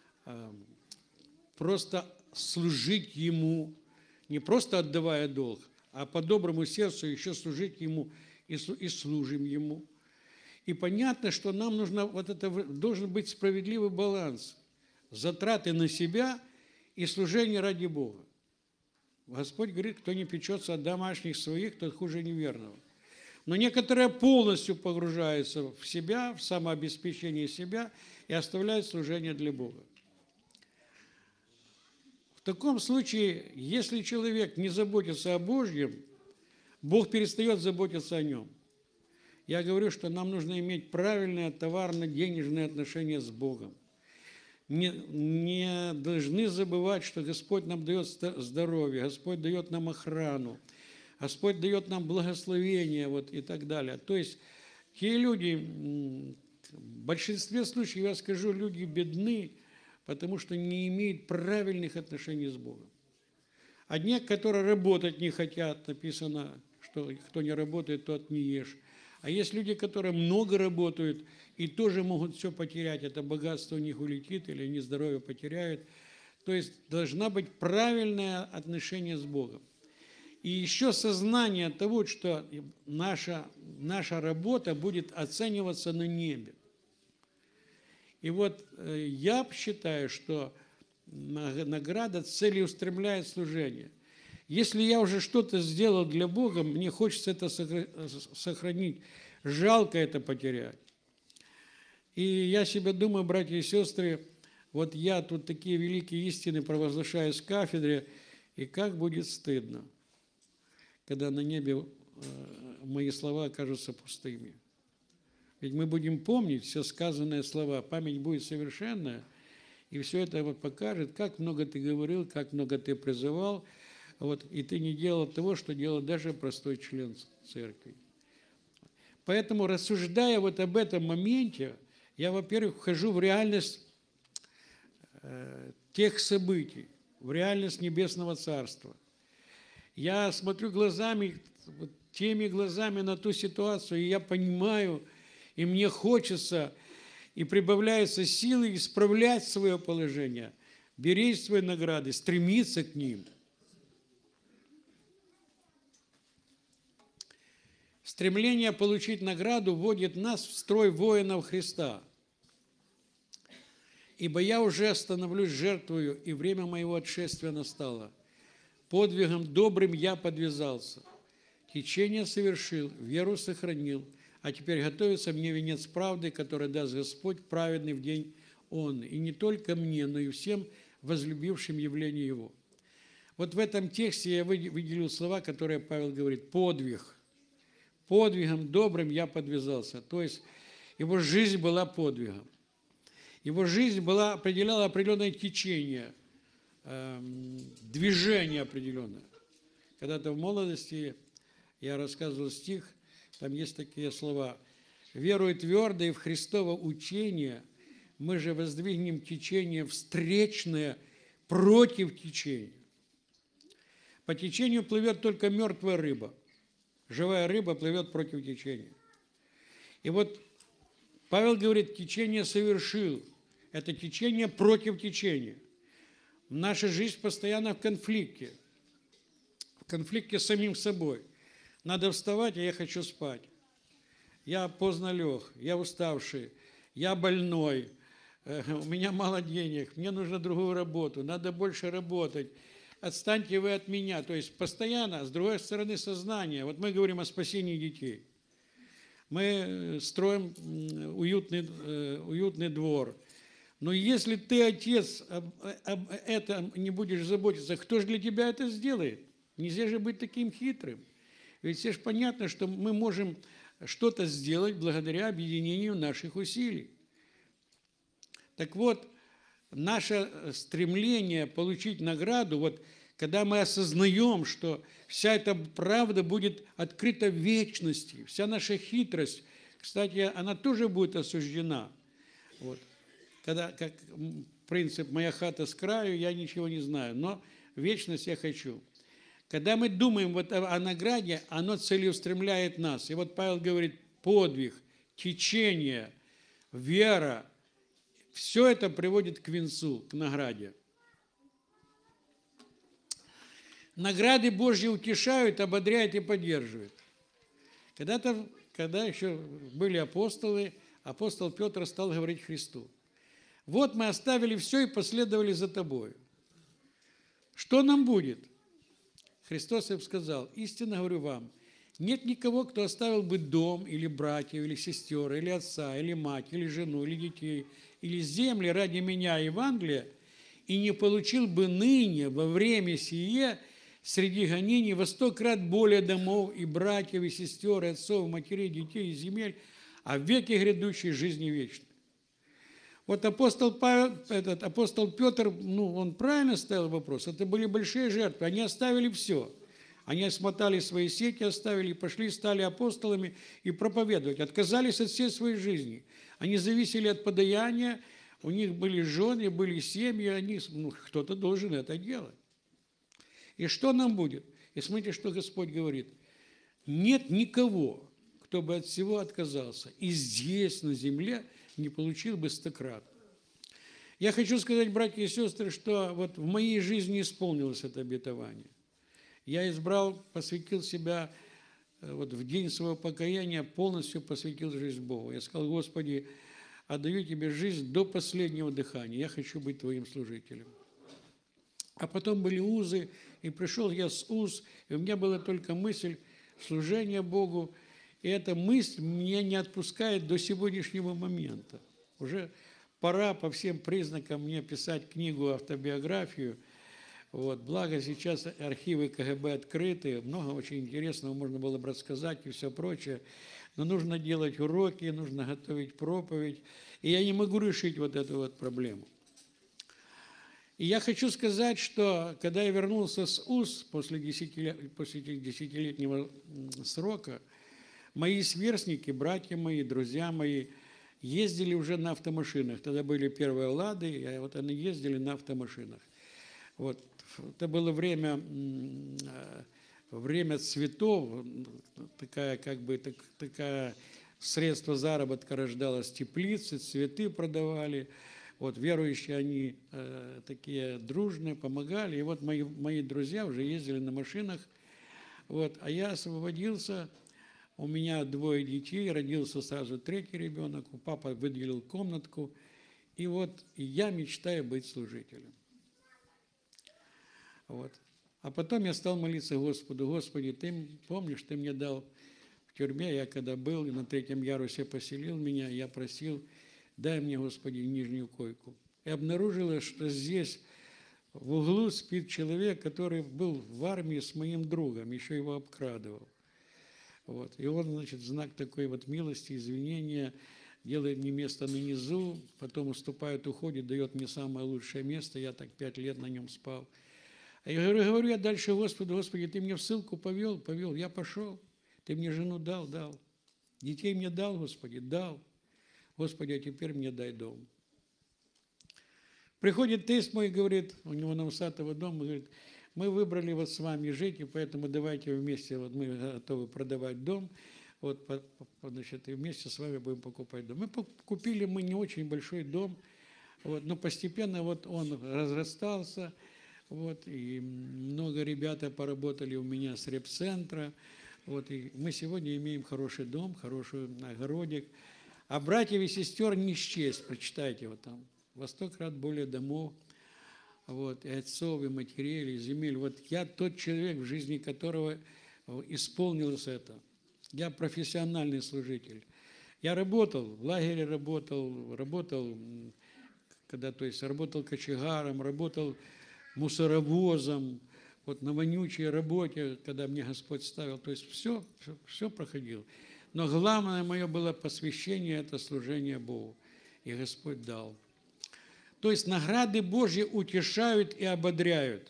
просто служить Ему, не просто отдавая долг, а по доброму сердцу еще служить Ему и служим Ему. И понятно, что нам нужно, вот это должен быть справедливый баланс затраты на себя и служение ради Бога. Господь говорит, кто не печется от домашних своих, тот хуже неверного. Но некоторые полностью погружаются в себя, в самообеспечение себя и оставляют служение для Бога. В таком случае, если человек не заботится о Божьем, Бог перестает заботиться о нем. Я говорю, что нам нужно иметь правильные товарно-денежные отношения с Богом. Не должны забывать, что Господь нам дает здоровье, Господь дает нам охрану, Господь дает нам благословение вот, и так далее. То есть те люди, в большинстве случаев, я скажу, люди бедны, потому что не имеют правильных отношений с Богом. Одни, которые работать не хотят, написано, что кто не работает, тот не ешь. А есть люди, которые много работают и тоже могут все потерять. Это богатство у них улетит или они здоровье потеряют. То есть должна быть правильное отношение с Богом. И еще сознание того, что наша работа будет оцениваться на небе. И вот я считаю, что награда целеустремляет служение. Если я уже что-то сделал для Бога, мне хочется это сохранить. Жалко это потерять. И я себе думаю, братья и сестры, вот я тут такие великие истины провозглашаю с кафедры, и как будет стыдно, когда на небе мои слова окажутся пустыми. Ведь мы будем помнить все сказанные слова, память будет совершенная, и все это вот покажет, как много ты говорил, как много ты призывал, вот, и ты не делал того, что делал даже простой член церкви. Поэтому, рассуждая вот об этом моменте, я, во-первых, вхожу в реальность тех событий, в реальность Небесного Царства. Я смотрю глазами, вот, теми глазами на ту ситуацию, и я понимаю, и мне хочется, и прибавляются силы исправлять свое положение, беречь свои награды, стремиться к ним. Стремление получить награду вводит нас в строй воинов Христа. Ибо я уже становлюсь жертвою, и время моего отшествия настало. Подвигом добрым я подвязался, течение совершил, веру сохранил, а теперь готовится мне венец правды, который даст Господь праведный в день Он, и не только мне, но и всем возлюбившим явление Его. Вот в этом тексте я выделил слова, которые Павел говорит: подвиг. Подвигом добрым я подвязался. То есть его жизнь была подвигом. Его жизнь определяла определенное течение, движение определенное. Когда-то в молодости я рассказывал стих, там есть такие слова: «Веруя твердо и в Христово учение, мы же воздвигнем течение встречное против течения». По течению плывет только мертвая рыба. Живая рыба плывет против течения. И вот Павел говорит, течение совершил. Это течение против течения. Наша жизнь постоянно в конфликте с самим собой. Надо вставать, а я хочу спать. Я поздно лег, я уставший, я больной, у меня мало денег, мне нужно другую работу, надо больше работать. Отстаньте вы от меня. То есть постоянно, с другой стороны, сознание. Вот мы говорим о спасении детей. Мы строим уютный двор. Но если ты, отец, об этом не будешь заботиться, кто же для тебя это сделает? Нельзя же быть таким хитрым. Ведь все же понятно, что мы можем что-то сделать благодаря объединению наших усилий. Так вот, наше стремление получить награду, вот когда мы осознаем, что вся эта правда будет открыта в вечности, вся наша хитрость, кстати, она тоже будет осуждена. Вот. Когда, как принцип «моя хата с краю», я ничего не знаю, но вечность я хочу. Когда мы думаем вот о награде, оно целеустремляет нас. И вот Павел говорит, подвиг, течение, вера, все это приводит к венцу, к награде. Награды Божьи утешают, ободряют и поддерживают. Когда еще были апостолы, апостол Петр стал говорить Христу: вот мы оставили все и последовали за тобою. Что нам будет? Христос им сказал: истинно говорю вам, нет никого, кто оставил бы дом, или братьев, или сестер, или отца, или мать, или жену, или детей, или земли ради меня, Евангелия, и не получил бы ныне, во время сие, среди гонений во 100 крат более домов, и братьев, и сестер, и отцов, и матерей, детей, и земель, а в веке грядущей жизни вечной. Вот апостол Петр, он правильно ставил вопрос. Это были большие жертвы. Они оставили все. Они смотали свои сети, оставили, пошли, стали апостолами и проповедовать. Отказались от всей своей жизни. Они зависели от подаяния, у них были жены, были семьи, кто-то должен это делать. И что нам будет? И смотрите, что Господь говорит. Нет никого, кто бы от всего отказался. И здесь, на земле, не получил бы 100 крат. Я хочу сказать, братья и сестры, что вот в моей жизни исполнилось это обетование. Я посвятил себя, вот в день своего покаяния, полностью посвятил жизнь Богу. Я сказал: Господи, отдаю Тебе жизнь до последнего дыхания. Я хочу быть Твоим служителем. А потом были узы, и пришел я с уз, и у меня была только мысль служения Богу. И эта мысль меня не отпускает до сегодняшнего момента. Уже пора по всем признакам мне писать книгу, автобиографию. Вот. Благо сейчас архивы КГБ открыты, много очень интересного можно было бы рассказать и все прочее. Но нужно делать уроки, нужно готовить проповедь. И я не могу решить вот эту вот проблему. И я хочу сказать, что когда я вернулся с УЗ после 10-летнего срока, мои сверстники, братья мои, друзья мои ездили уже на автомашинах. Тогда были первые «Лады», и вот они ездили на автомашинах. Вот. Это было время цветов, такая средство заработка рождалось, теплицы, цветы продавали. Вот верующие, они такие дружные, помогали. И вот мои друзья уже ездили на машинах. Вот. А я освободился, у меня 2 детей, родился сразу 3-й ребенок, папа выделил комнатку. И вот я мечтаю быть служителем. Вот. А потом я стал молиться Господу: Господи, Ты помнишь, Ты мне дал в тюрьме, я когда был, и на 3-м ярусе поселил меня, я просил: дай мне, Господи, нижнюю койку. И обнаружилось, что здесь в углу спит человек, который был в армии с моим другом, еще его обкрадывал. Вот. И он, значит, в знак такой вот милости, извинения, делает мне место на низу, потом уступает, уходит, дает мне самое лучшее место, я так 5 лет на нем спал. А я говорю я дальше Господу: Господи, Ты меня в ссылку повел, я пошел, Ты мне жену дал, детей мне дал, Господи, дал. Господи, а теперь мне дай дом. Приходит тесть мой, говорит, у него на Усатого дома, говорит: мы выбрали вот с вами жить, и поэтому давайте вместе, вот мы готовы продавать дом, вот, значит, и вместе с вами будем покупать дом. Купили мы не очень большой дом, вот, но постепенно вот он разрастался, вот, и много ребята поработали у меня с репцентра, вот, и мы сегодня имеем хороший дом, хороший огородик. А братьев и сестер не счесть, прочитайте вот там, во 100 крат более домов, вот, и отцов, и матерей, и земель. Вот я тот человек, в жизни которого исполнилось это. Я профессиональный служитель. Я работал, в лагере работал, когда, то есть, работал кочегаром, работал мусоровозом, вот на вонючей работе, когда мне Господь ставил, то есть все проходил. Но главное мое было посвящение, это служение Богу, и Господь дал. То есть награды Божьи утешают и ободряют.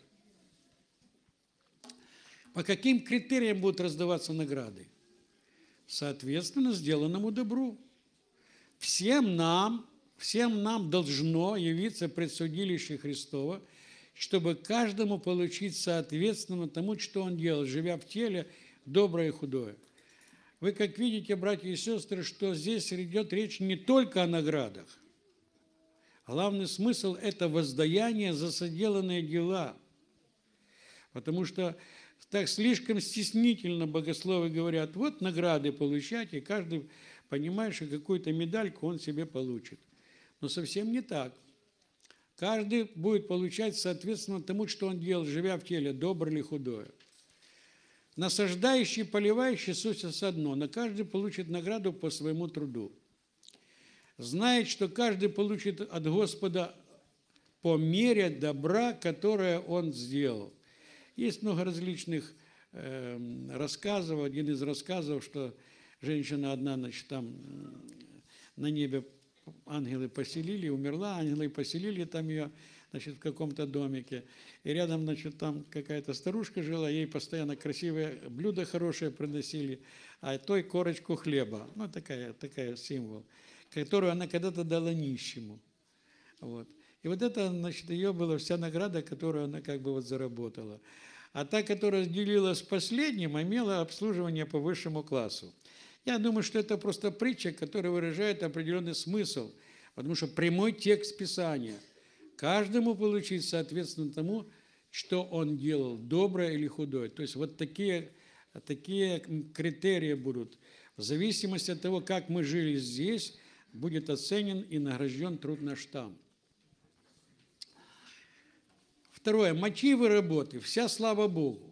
По каким критериям будут раздаваться награды? Соответственно, сделанному добру. Всем нам должно явиться предсудилище Христово, чтобы каждому получить соответственно тому, что он делал, живя в теле, доброе и худое. Вы как видите, братья и сестры, что здесь идет речь не только о наградах. Главный смысл – это воздаяние за соделанные дела. Потому что так слишком стеснительно богословы говорят, вот награды получайте, каждый понимает, что какую-то медальку он себе получит. Но совсем не так. Каждый будет получать соответственно тому, что он делал, живя в теле, доброе или худое. Насаждающий и поливающий суть одно, но каждый получит награду по своему труду. Знает, что каждый получит от Господа по мере добра, которое он сделал. Есть много различных рассказов. Один из рассказов, что женщина одна, значит, там на небе ангелы поселили, умерла, ангелы поселили там ее, значит, в каком-то домике. И рядом, значит, там какая-то старушка жила, ей постоянно красивые блюда хорошие приносили, а той корочку хлеба. Ну, такая символ, которую она когда-то дала нищему. Вот. И вот это, значит, ее была вся награда, которую она как бы вот заработала. А та, которая делилась с последним, имела обслуживание по высшему классу. Я думаю, что это просто притча, которая выражает определенный смысл, потому что прямой текст Писания. Каждому получить соответственно тому, что он делал, доброе или худое. То есть вот такие критерии будут. В зависимости от того, как мы жили здесь, будет оценен и награжден труд наш там. Второе. Мотивы работы. Вся слава Богу.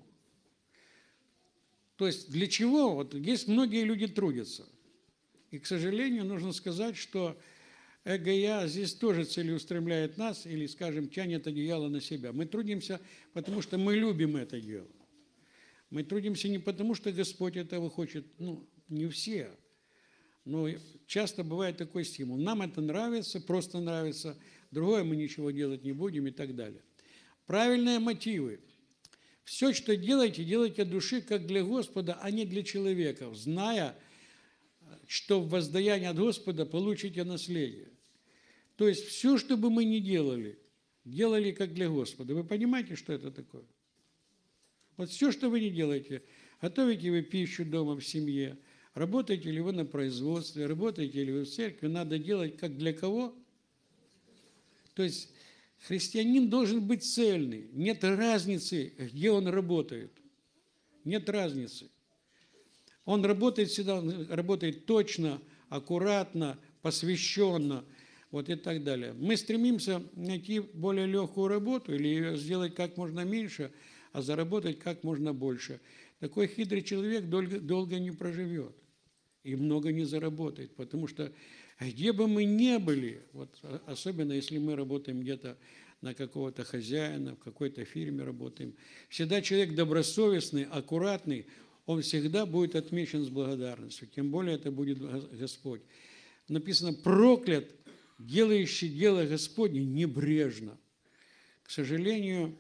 То есть для чего? Вот есть многие люди трудятся. И, к сожалению, нужно сказать, что эго-я здесь тоже целеустремляет нас или, скажем, тянет одеяло на себя. Мы трудимся, потому что мы любим это дело. Мы трудимся не потому, что Господь этого хочет, ну, не все. Но часто бывает такой стимул. Нам это нравится, просто нравится, другое мы ничего делать не будем и так далее. Правильные мотивы. Все, что делаете, делайте от души, как для Господа, а не для человека, зная, что в воздаянии от Господа получите наследие. То есть все, что бы мы ни делали, делали как для Господа. Вы понимаете, что это такое? Вот все, что вы ни делаете, готовите вы пищу дома в семье, работаете ли вы на производстве, работаете ли вы в церкви, надо делать как для кого? То есть христианин должен быть цельный. Нет разницы, где он работает. Нет разницы. Он работает всегда, работает точно, аккуратно, посвященно, вот и так далее. Мы стремимся найти более легкую работу или ее сделать как можно меньше, а заработать как можно больше. Такой хитрый человек долго не проживет и много не заработает, потому что где бы мы ни были, вот, особенно если мы работаем где-то на какого-то хозяина, в какой-то фирме работаем, всегда человек добросовестный, аккуратный, он всегда будет отмечен с благодарностью, тем более это будет Господь. Написано, проклят, делающий дело Господне небрежно. К сожалению,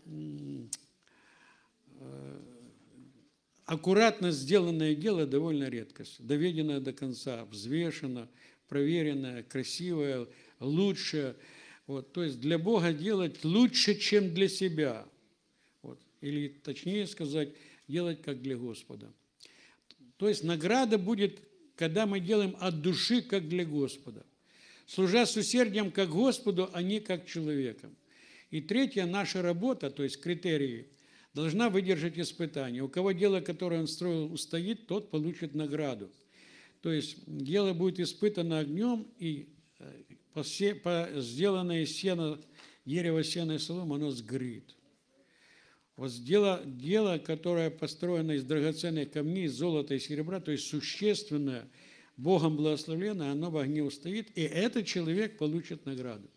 аккуратно сделанное дело довольно редкость, доведенное до конца, взвешено, проверенное, красивое, лучшее. Вот, то есть для Бога делать лучше, чем для себя. Вот. или точнее сказать, делать как для Господа. То есть награда будет, когда мы делаем от души, как для Господа, служа с усердием как Господу, а не как человеком. И третья, наша работа, то есть критерии, должна выдержать испытание. У кого дело, которое он строил, устоит, тот получит награду. То есть дело будет испытано огнем, и сделанное из сена, дерево, сена и солома, оно сгорит. Вот дело, которое построено из драгоценных камней, золота и серебра, то есть существенное, Богом благословленное, оно в огне устоит, и этот человек получит награду.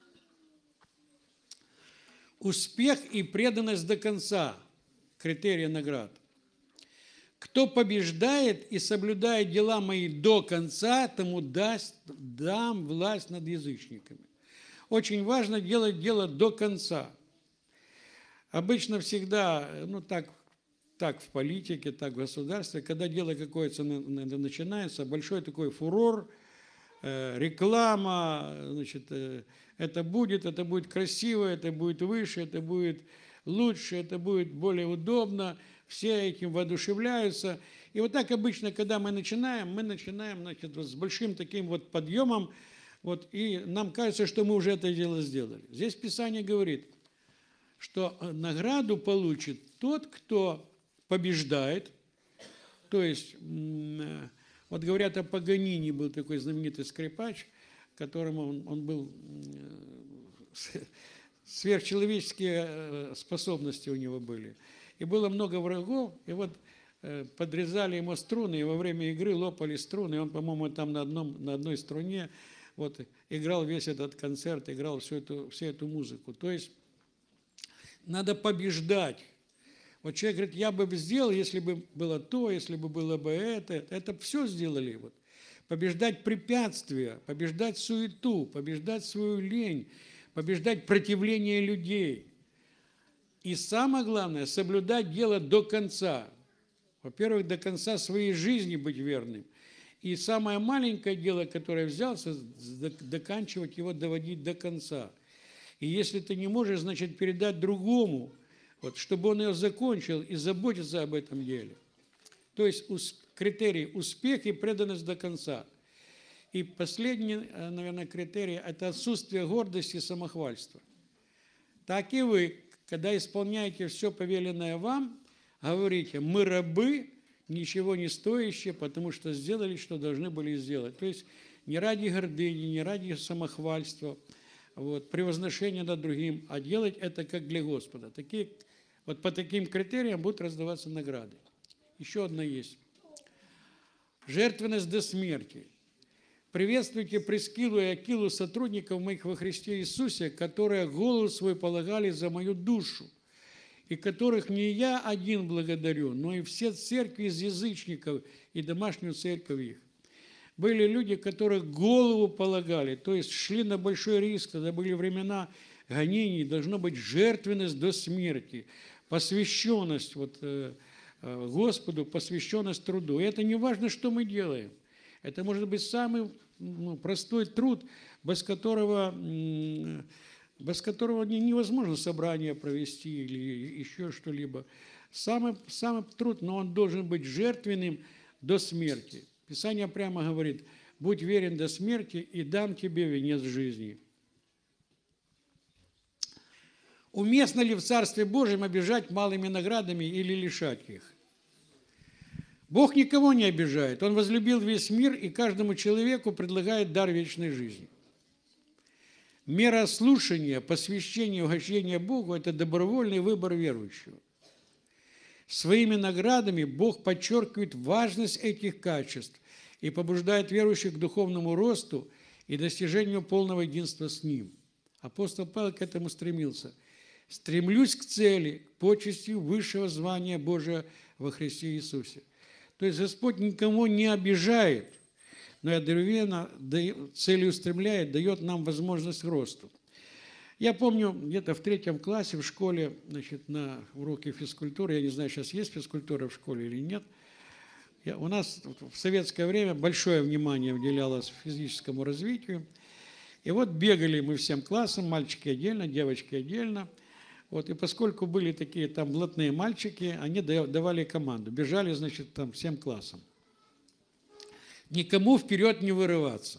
Успех и преданность до конца – критерии наград. Кто побеждает и соблюдает дела мои до конца, тому дам власть над язычниками. Очень важно делать дело до конца. Обычно всегда, так в политике, так в государстве, когда дело какое-то начинается, большой такой фурор, реклама, это будет красиво, это будет выше, это будет лучше, это будет более удобно, все этим воодушевляются. И вот так обычно, когда мы начинаем с большим таким вот подъемом, и нам кажется, что мы уже это дело сделали. Здесь Писание говорит, что награду получит тот, кто побеждает. То есть, вот говорят о Паганини, был такой знаменитый скрипач, которому он был, сверхчеловеческие способности у него были. И было много врагов, и вот подрезали ему струны, и во время игры лопали струны, и он, по-моему, там на одной струне играл весь этот концерт, играл всю эту музыку. То есть надо побеждать. Вот человек говорит, я бы сделал, если бы было то, если бы было бы это все сделали. Побеждать препятствия, побеждать суету, побеждать свою лень, побеждать противление людей. И самое главное, соблюдать дело до конца. Во-первых, до конца своей жизни быть верным. И самое маленькое дело, которое взялся, доканчивать его, доводить до конца. И если ты не можешь, значит, передать другому, чтобы он ее закончил и заботиться об этом деле. То есть критерий успех и преданность до конца. И последний, наверное, критерий – это отсутствие гордости и самохвальства. Так и вы, когда исполняете все повеленное вам, говорите, мы рабы, ничего не стоящие, потому что сделали, что должны были сделать. То есть не ради гордыни, не ради самохвальства, превозношения над другим, а делать это как для Господа. По таким критериям будут раздаваться награды. Еще одна есть. Жертвенность до смерти. Приветствуйте Прискилу и Акилу, сотрудников моих во Христе Иисусе, которые голову свою полагали за мою душу, и которых не я один благодарю, но и все церкви из язычников и домашнюю церковь их. Были люди, которых голову полагали, то есть шли на большой риск, когда были времена гонений, должно быть жертвенность до смерти, посвященность Господу, посвященность труду. И это не важно, что мы делаем. Это может быть самый простой труд, без которого невозможно собрание провести или еще что-либо. Самый труд, но он должен быть жертвенным до смерти. Писание прямо говорит, будь верен до смерти, и дам тебе венец жизни. Уместно ли в Царстве Божьем обижать малыми наградами или лишать их? Бог никого не обижает. Он возлюбил весь мир и каждому человеку предлагает дар вечной жизни. Мера слушания, посвящения, угощения Богу – это добровольный выбор верующего. Своими наградами Бог подчеркивает важность этих качеств и побуждает верующих к духовному росту и достижению полного единства с Ним. Апостол Павел к этому стремился. «Стремлюсь к цели, к почести высшего звания Божия во Христе Иисусе». То есть Господь никого не обижает, но и одновременно целью устремляет, дает нам возможность к росту. Я помню, где-то в 3 классе в школе, на уроке физкультуры, я не знаю, сейчас есть физкультура в школе или нет, у нас в советское время большое внимание уделялось физическому развитию. И бегали мы всем классом, мальчики отдельно, девочки отдельно. Вот, и поскольку были такие там блатные мальчики, они давали команду. Бежали, значит, там всем классом. Никому вперед не вырываться.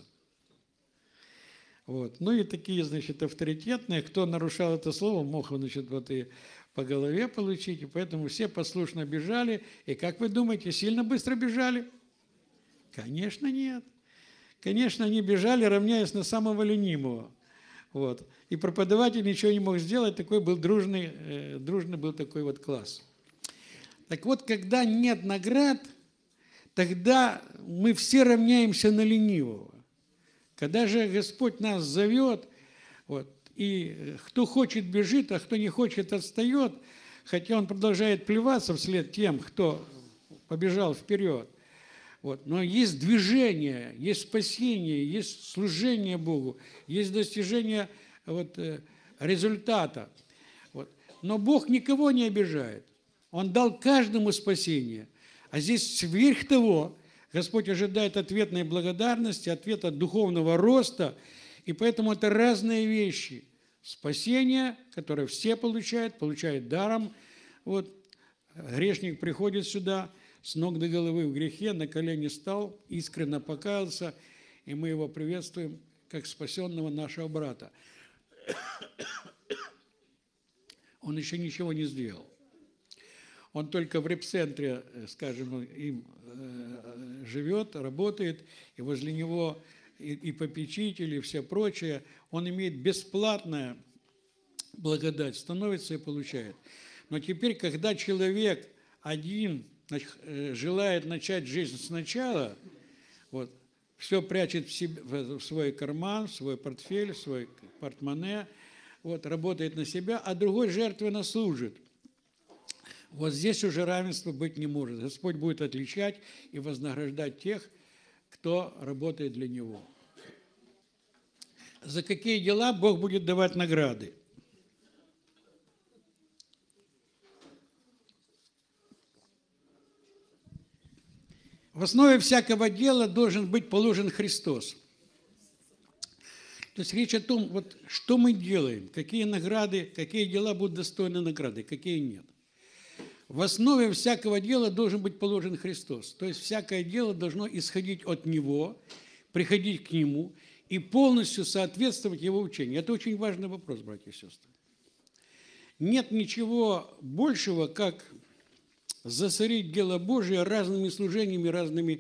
Вот. Ну и такие, значит, авторитетные, кто нарушал это слово, мог, значит, вот и по голове получить, и поэтому все послушно бежали. И как вы думаете, сильно быстро бежали? Конечно, нет. Конечно, они бежали, равняясь на самого ленивого. Вот. И преподаватель ничего не мог сделать, такой был дружный был такой вот класс. Так вот, когда нет наград, тогда мы все равняемся на ленивого. Когда же Господь нас зовет, вот, и кто хочет бежит, а кто не хочет отстает, хотя он продолжает плеваться вслед тем, кто побежал вперед. Вот. Но есть движение, есть спасение, есть служение Богу, есть достижение вот, результата. Вот. Но Бог никого не обижает. Он дал каждому спасение. А здесь сверх того, Господь ожидает ответной благодарности, ответа духовного роста, и поэтому это разные вещи. Спасение, которое все получают даром. Вот. Грешник приходит сюда, с ног до головы в грехе, на колени стал, искренне покаялся, и мы его приветствуем как спасенного нашего брата. Он еще ничего не сделал. Он только в репцентре, скажем, им живет, работает, и возле него и попечители, и все прочее. Он имеет бесплатную благодать, становится и получает. Но теперь, когда человек один желает начать жизнь сначала, вот, все прячет в свой карман, в свой портфель, в свой портмоне, вот, работает на себя, а другой жертвенно служит. Вот здесь уже равенства быть не может. Господь будет отличать и вознаграждать тех, кто работает для Него. За какие дела Бог будет давать награды? В основе всякого дела должен быть положен Христос. То есть речь о том, вот, что мы делаем, какие награды, какие дела будут достойны награды, какие нет. В основе всякого дела должен быть положен Христос. То есть всякое дело должно исходить от Него, приходить к Нему и полностью соответствовать Его учению. Это очень важный вопрос, братья и сестры. Нет ничего большего, как засорить дело Божие разными служениями,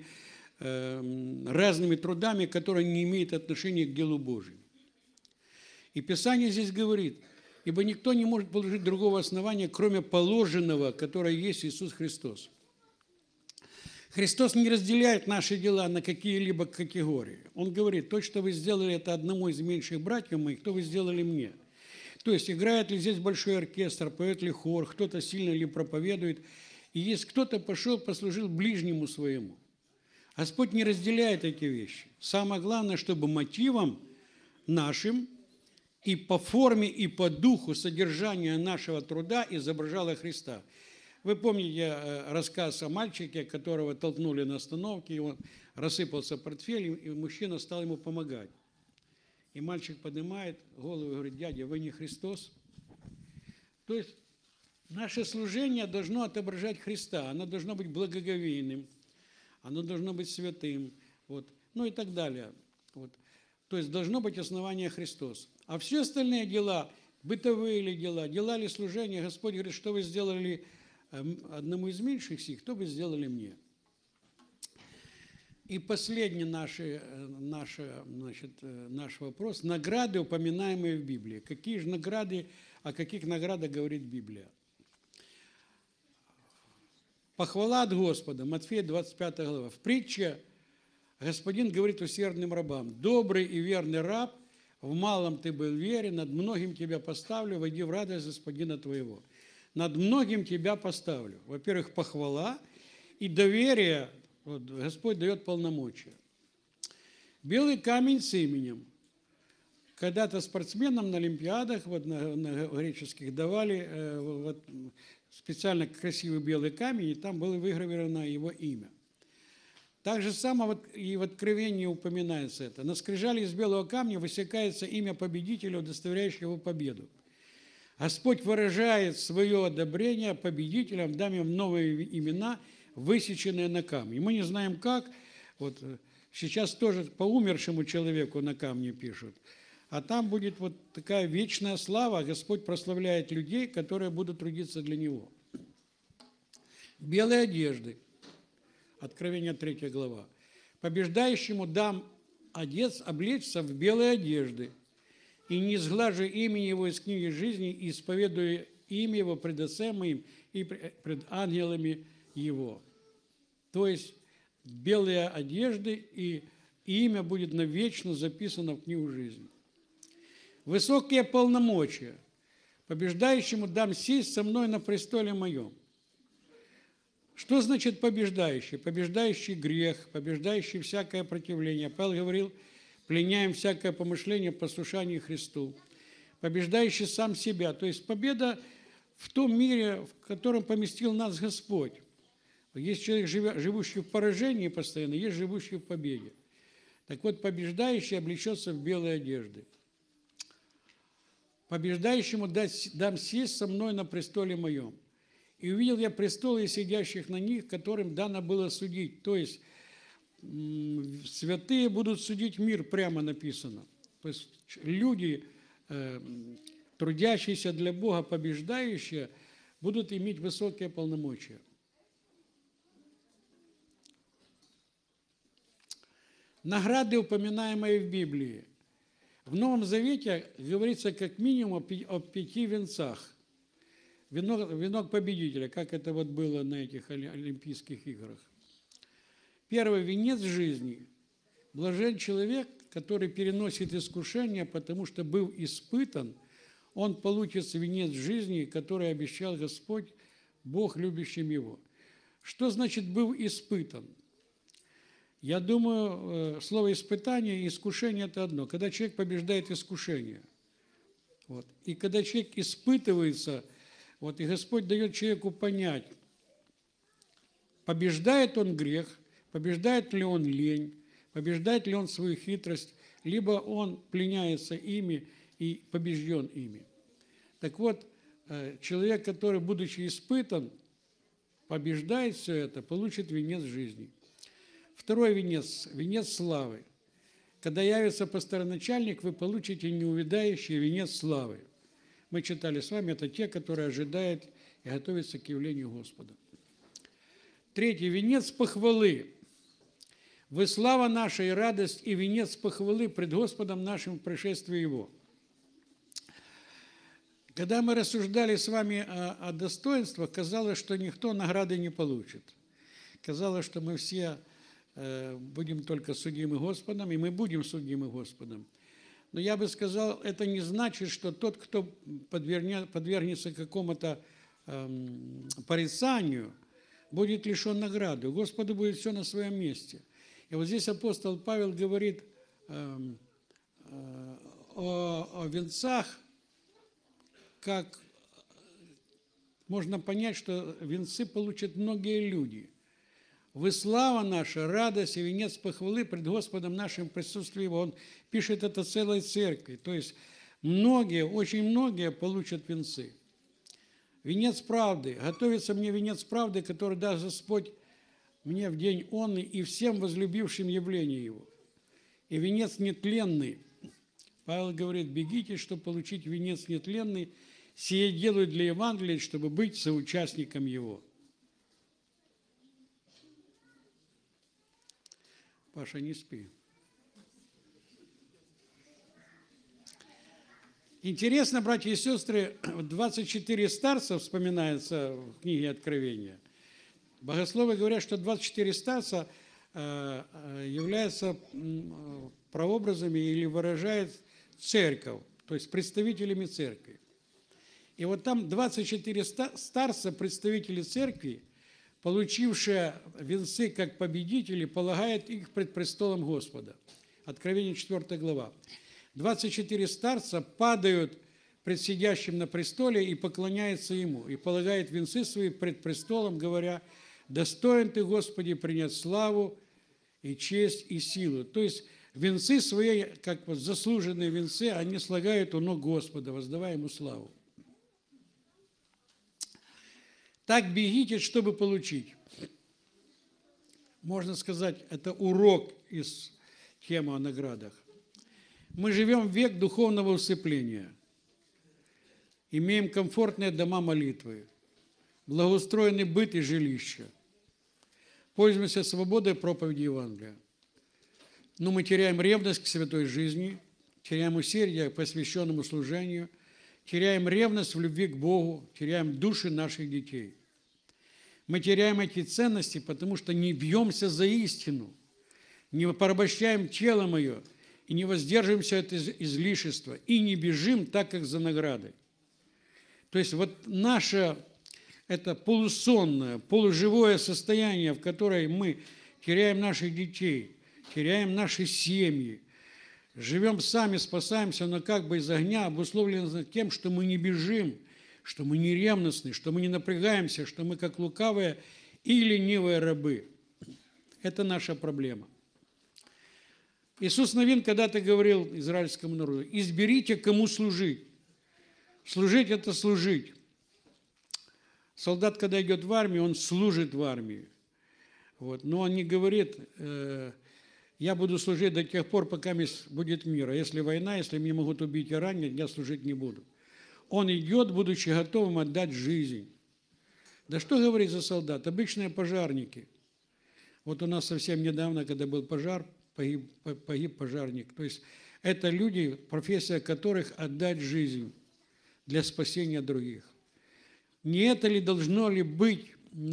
разными трудами, которые не имеют отношения к делу Божьему. И Писание здесь говорит: ибо никто не может положить другого основания, кроме положенного, которое есть Иисус Христос. Христос не разделяет наши дела на какие-либо категории. Он говорит: то, что вы сделали это одному из меньших братьев моих, то вы сделали мне. То есть играет ли здесь большой оркестр, поет ли хор, кто-то сильно ли проповедует. И если кто-то пошел, послужил ближнему своему. Господь не разделяет эти вещи. Самое главное, чтобы мотивом нашим и по форме, и по духу содержания нашего труда изображало Христа. Вы помните рассказ о мальчике, которого толкнули на остановке, и он рассыпался портфель, и мужчина стал ему помогать. И мальчик поднимает голову и говорит: дядя, вы не Христос? То есть наше служение должно отображать Христа, оно должно быть благоговейным, оно должно быть святым, вот, ну и так далее. Вот. То есть должно быть основание Христос. А все остальные дела, бытовые ли дела, дела ли служения, Господь говорит: что вы сделали одному из меньших сих, то вы сделали мне. И последний наш вопрос. Награды, упоминаемые в Библии. Какие же награды, о каких наградах говорит Библия? Похвала от Господа, Матфея 25 глава. В притче Господин говорит усердным рабам: добрый и верный раб, в малом ты был верен, над многим тебя поставлю, войди в радость Господина твоего. Над многим тебя поставлю. Во-первых, похвала и доверие. Вот, Господь дает полномочия. Белый камень с именем. Когда-то спортсменам на олимпиадах, вот на греческих, давали вот, специально красивый белый камень, и там было выгравировано его имя. Так же самое вот и в Откровении упоминается это. На скрижали из белого камня высекается имя победителя, удостоверяющего победу. Господь выражает свое одобрение победителям, дам им новые имена, высеченные на камне. Мы не знаем как, вот сейчас тоже по умершему человеку на камне пишут, а там будет вот такая вечная слава, Господь прославляет людей, которые будут трудиться для Него. Белые одежды, Откровение 3 глава. Побеждающему дам облечься в белые одежды, и не сглажу имени его из книги жизни, и исповедую имя его пред Отцем моим и пред ангелами его. То есть белые одежды, и имя будет навечно записано в книгу жизни. Высокие полномочия. Побеждающему дам сесть со мной на престоле моем. Что значит побеждающий? Побеждающий грех, побеждающий всякое противление. Павел говорил, пленяем всякое помышление в послушании Христу. Побеждающий сам себя. То есть победа в том мире, в котором поместил нас Господь. Есть человек, живущий в поражении постоянно, есть живущий в победе. Так вот, побеждающий облечется в белые одежды. Побеждающему дам сесть со мной на престоле моем. И увидел я престолы и сидящих на них, которым дано было судить. То есть святые будут судить мир, прямо написано. То есть люди, трудящиеся для Бога, побеждающие, будут иметь высокие полномочия. Награды, упоминаемые в Библии. В Новом Завете говорится как минимум о 5 венцах. Венок победителя, как это вот было на этих Олимпийских играх. Первый венец жизни. Блажен человек, который переносит искушения, потому что был испытан, он получит венец жизни, который обещал Господь, Бог, любящим его. Что значит был испытан? Я думаю, слово испытание и искушение – это одно. Когда человек побеждает искушение, вот, и когда человек испытывается, вот, и Господь дает человеку понять, побеждает он грех, побеждает ли он лень, побеждает ли он свою хитрость, либо он пленяется ими и побежден ими. Так вот, человек, который, будучи испытан, побеждает все это, получит венец жизни. Второй венец – венец славы. Когда явится пастороначальник, вы получите неувядающий венец славы. Мы читали с вами, это те, которые ожидают и готовятся к явлению Господа. Третий – венец похвалы. Вы слава наша и радость, и венец похвалы пред Господом нашим в пришествии Его. Когда мы рассуждали с вами о достоинствах, казалось, что никто награды не получит. Казалось, что мы все будем только судимы Господом, и мы будем судимы Господом. Но я бы сказал, это не значит, что тот, кто подвергнется какому-то порицанию, будет лишен награды. У Господа будет все на своем месте. И вот здесь апостол Павел говорит о венцах, как можно понять, что венцы получат многие люди. Вы слава наша, радость и венец похвалы пред Господом нашим в присутствии Его. Он пишет это целой церкви. То есть многие, очень многие получат венцы. Венец правды. Готовится мне венец правды, который даст Господь мне в день онный и всем возлюбившим явление Его. И венец нетленный. Павел говорит, бегите, чтобы получить венец нетленный. Сие делаю для Евангелия, чтобы быть соучастником Его. Паша, не спи. Интересно, братья и сестры, 24 старца вспоминается в книге Откровения. Богословы говорят, что 24 старца являются прообразами или выражают церковь, то есть представителями церкви. И вот там 24 старца, представители церкви, получившие венцы как победители, полагают их пред престолом Господа. Откровение 4 глава. 24 старца падают пред сидящим на престоле и поклоняются Ему, и полагают венцы свои пред престолом, говоря, «Достоин Ты, Господи, принять славу и честь и силу». То есть венцы свои, как вот заслуженные венцы, они слагают у ног Господа, воздавая Ему славу. Так бегите, чтобы получить. Можно сказать, это урок из темы о наградах. Мы живем в век духовного усыпления. Имеем комфортные дома молитвы, благоустроенный быт и жилища. Пользуемся свободой проповеди Евангелия. Но мы теряем ревность к святой жизни, теряем усердие к посвященному служению, теряем ревность в любви к Богу, теряем души наших детей. Мы теряем эти ценности, потому что не бьемся за истину, не порабощаем тело мое и не воздерживаемся от излишества, и не бежим так, как за наградой. То есть вот наше это полусонное, полуживое состояние, в которое мы теряем наших детей, теряем наши семьи, живем сами, спасаемся, но как бы из огня, обусловлено тем, что мы не бежим, что мы не ревностны, что мы не напрягаемся, что мы как лукавые и ленивые рабы. Это наша проблема. Иисус Навин когда-то говорил израильскому народу: изберите, кому служить. Служить – это служить. Солдат, когда идет в армию, он служит в армии. Вот. Но он не говорит: я буду служить до тех пор, пока будет мир. А если война, если меня могут убить и ранить, я служить не буду. Он идет, будучи готовым отдать жизнь. Да что говорить за солдат? Обычные пожарники. Вот у нас совсем недавно, когда был пожар, погиб пожарник. То есть это люди, профессия которых отдать жизнь для спасения других. Не это ли должно ли быть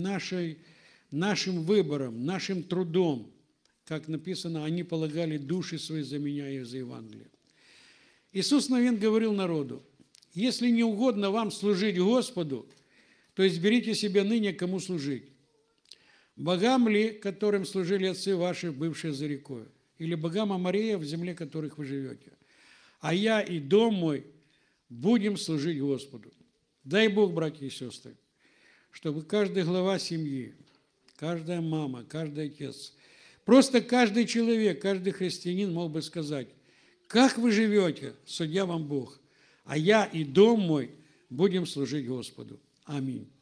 нашим выбором, нашим трудом? Как написано, они полагали души свои за меня и за Евангелие. Иисус Навин говорил народу: если не угодно вам служить Господу, то изберите себе ныне, кому служить. Богам ли, которым служили отцы ваши, бывшие за рекой, или богам Аморея, в земле которых вы живете? А я и дом мой будем служить Господу. Дай Бог, братья и сестры, чтобы каждая глава семьи, каждая мама, каждый отец, просто каждый человек, каждый христианин мог бы сказать: как вы живете, судья вам Бог, а я и дом мой будем служить Господу. Аминь.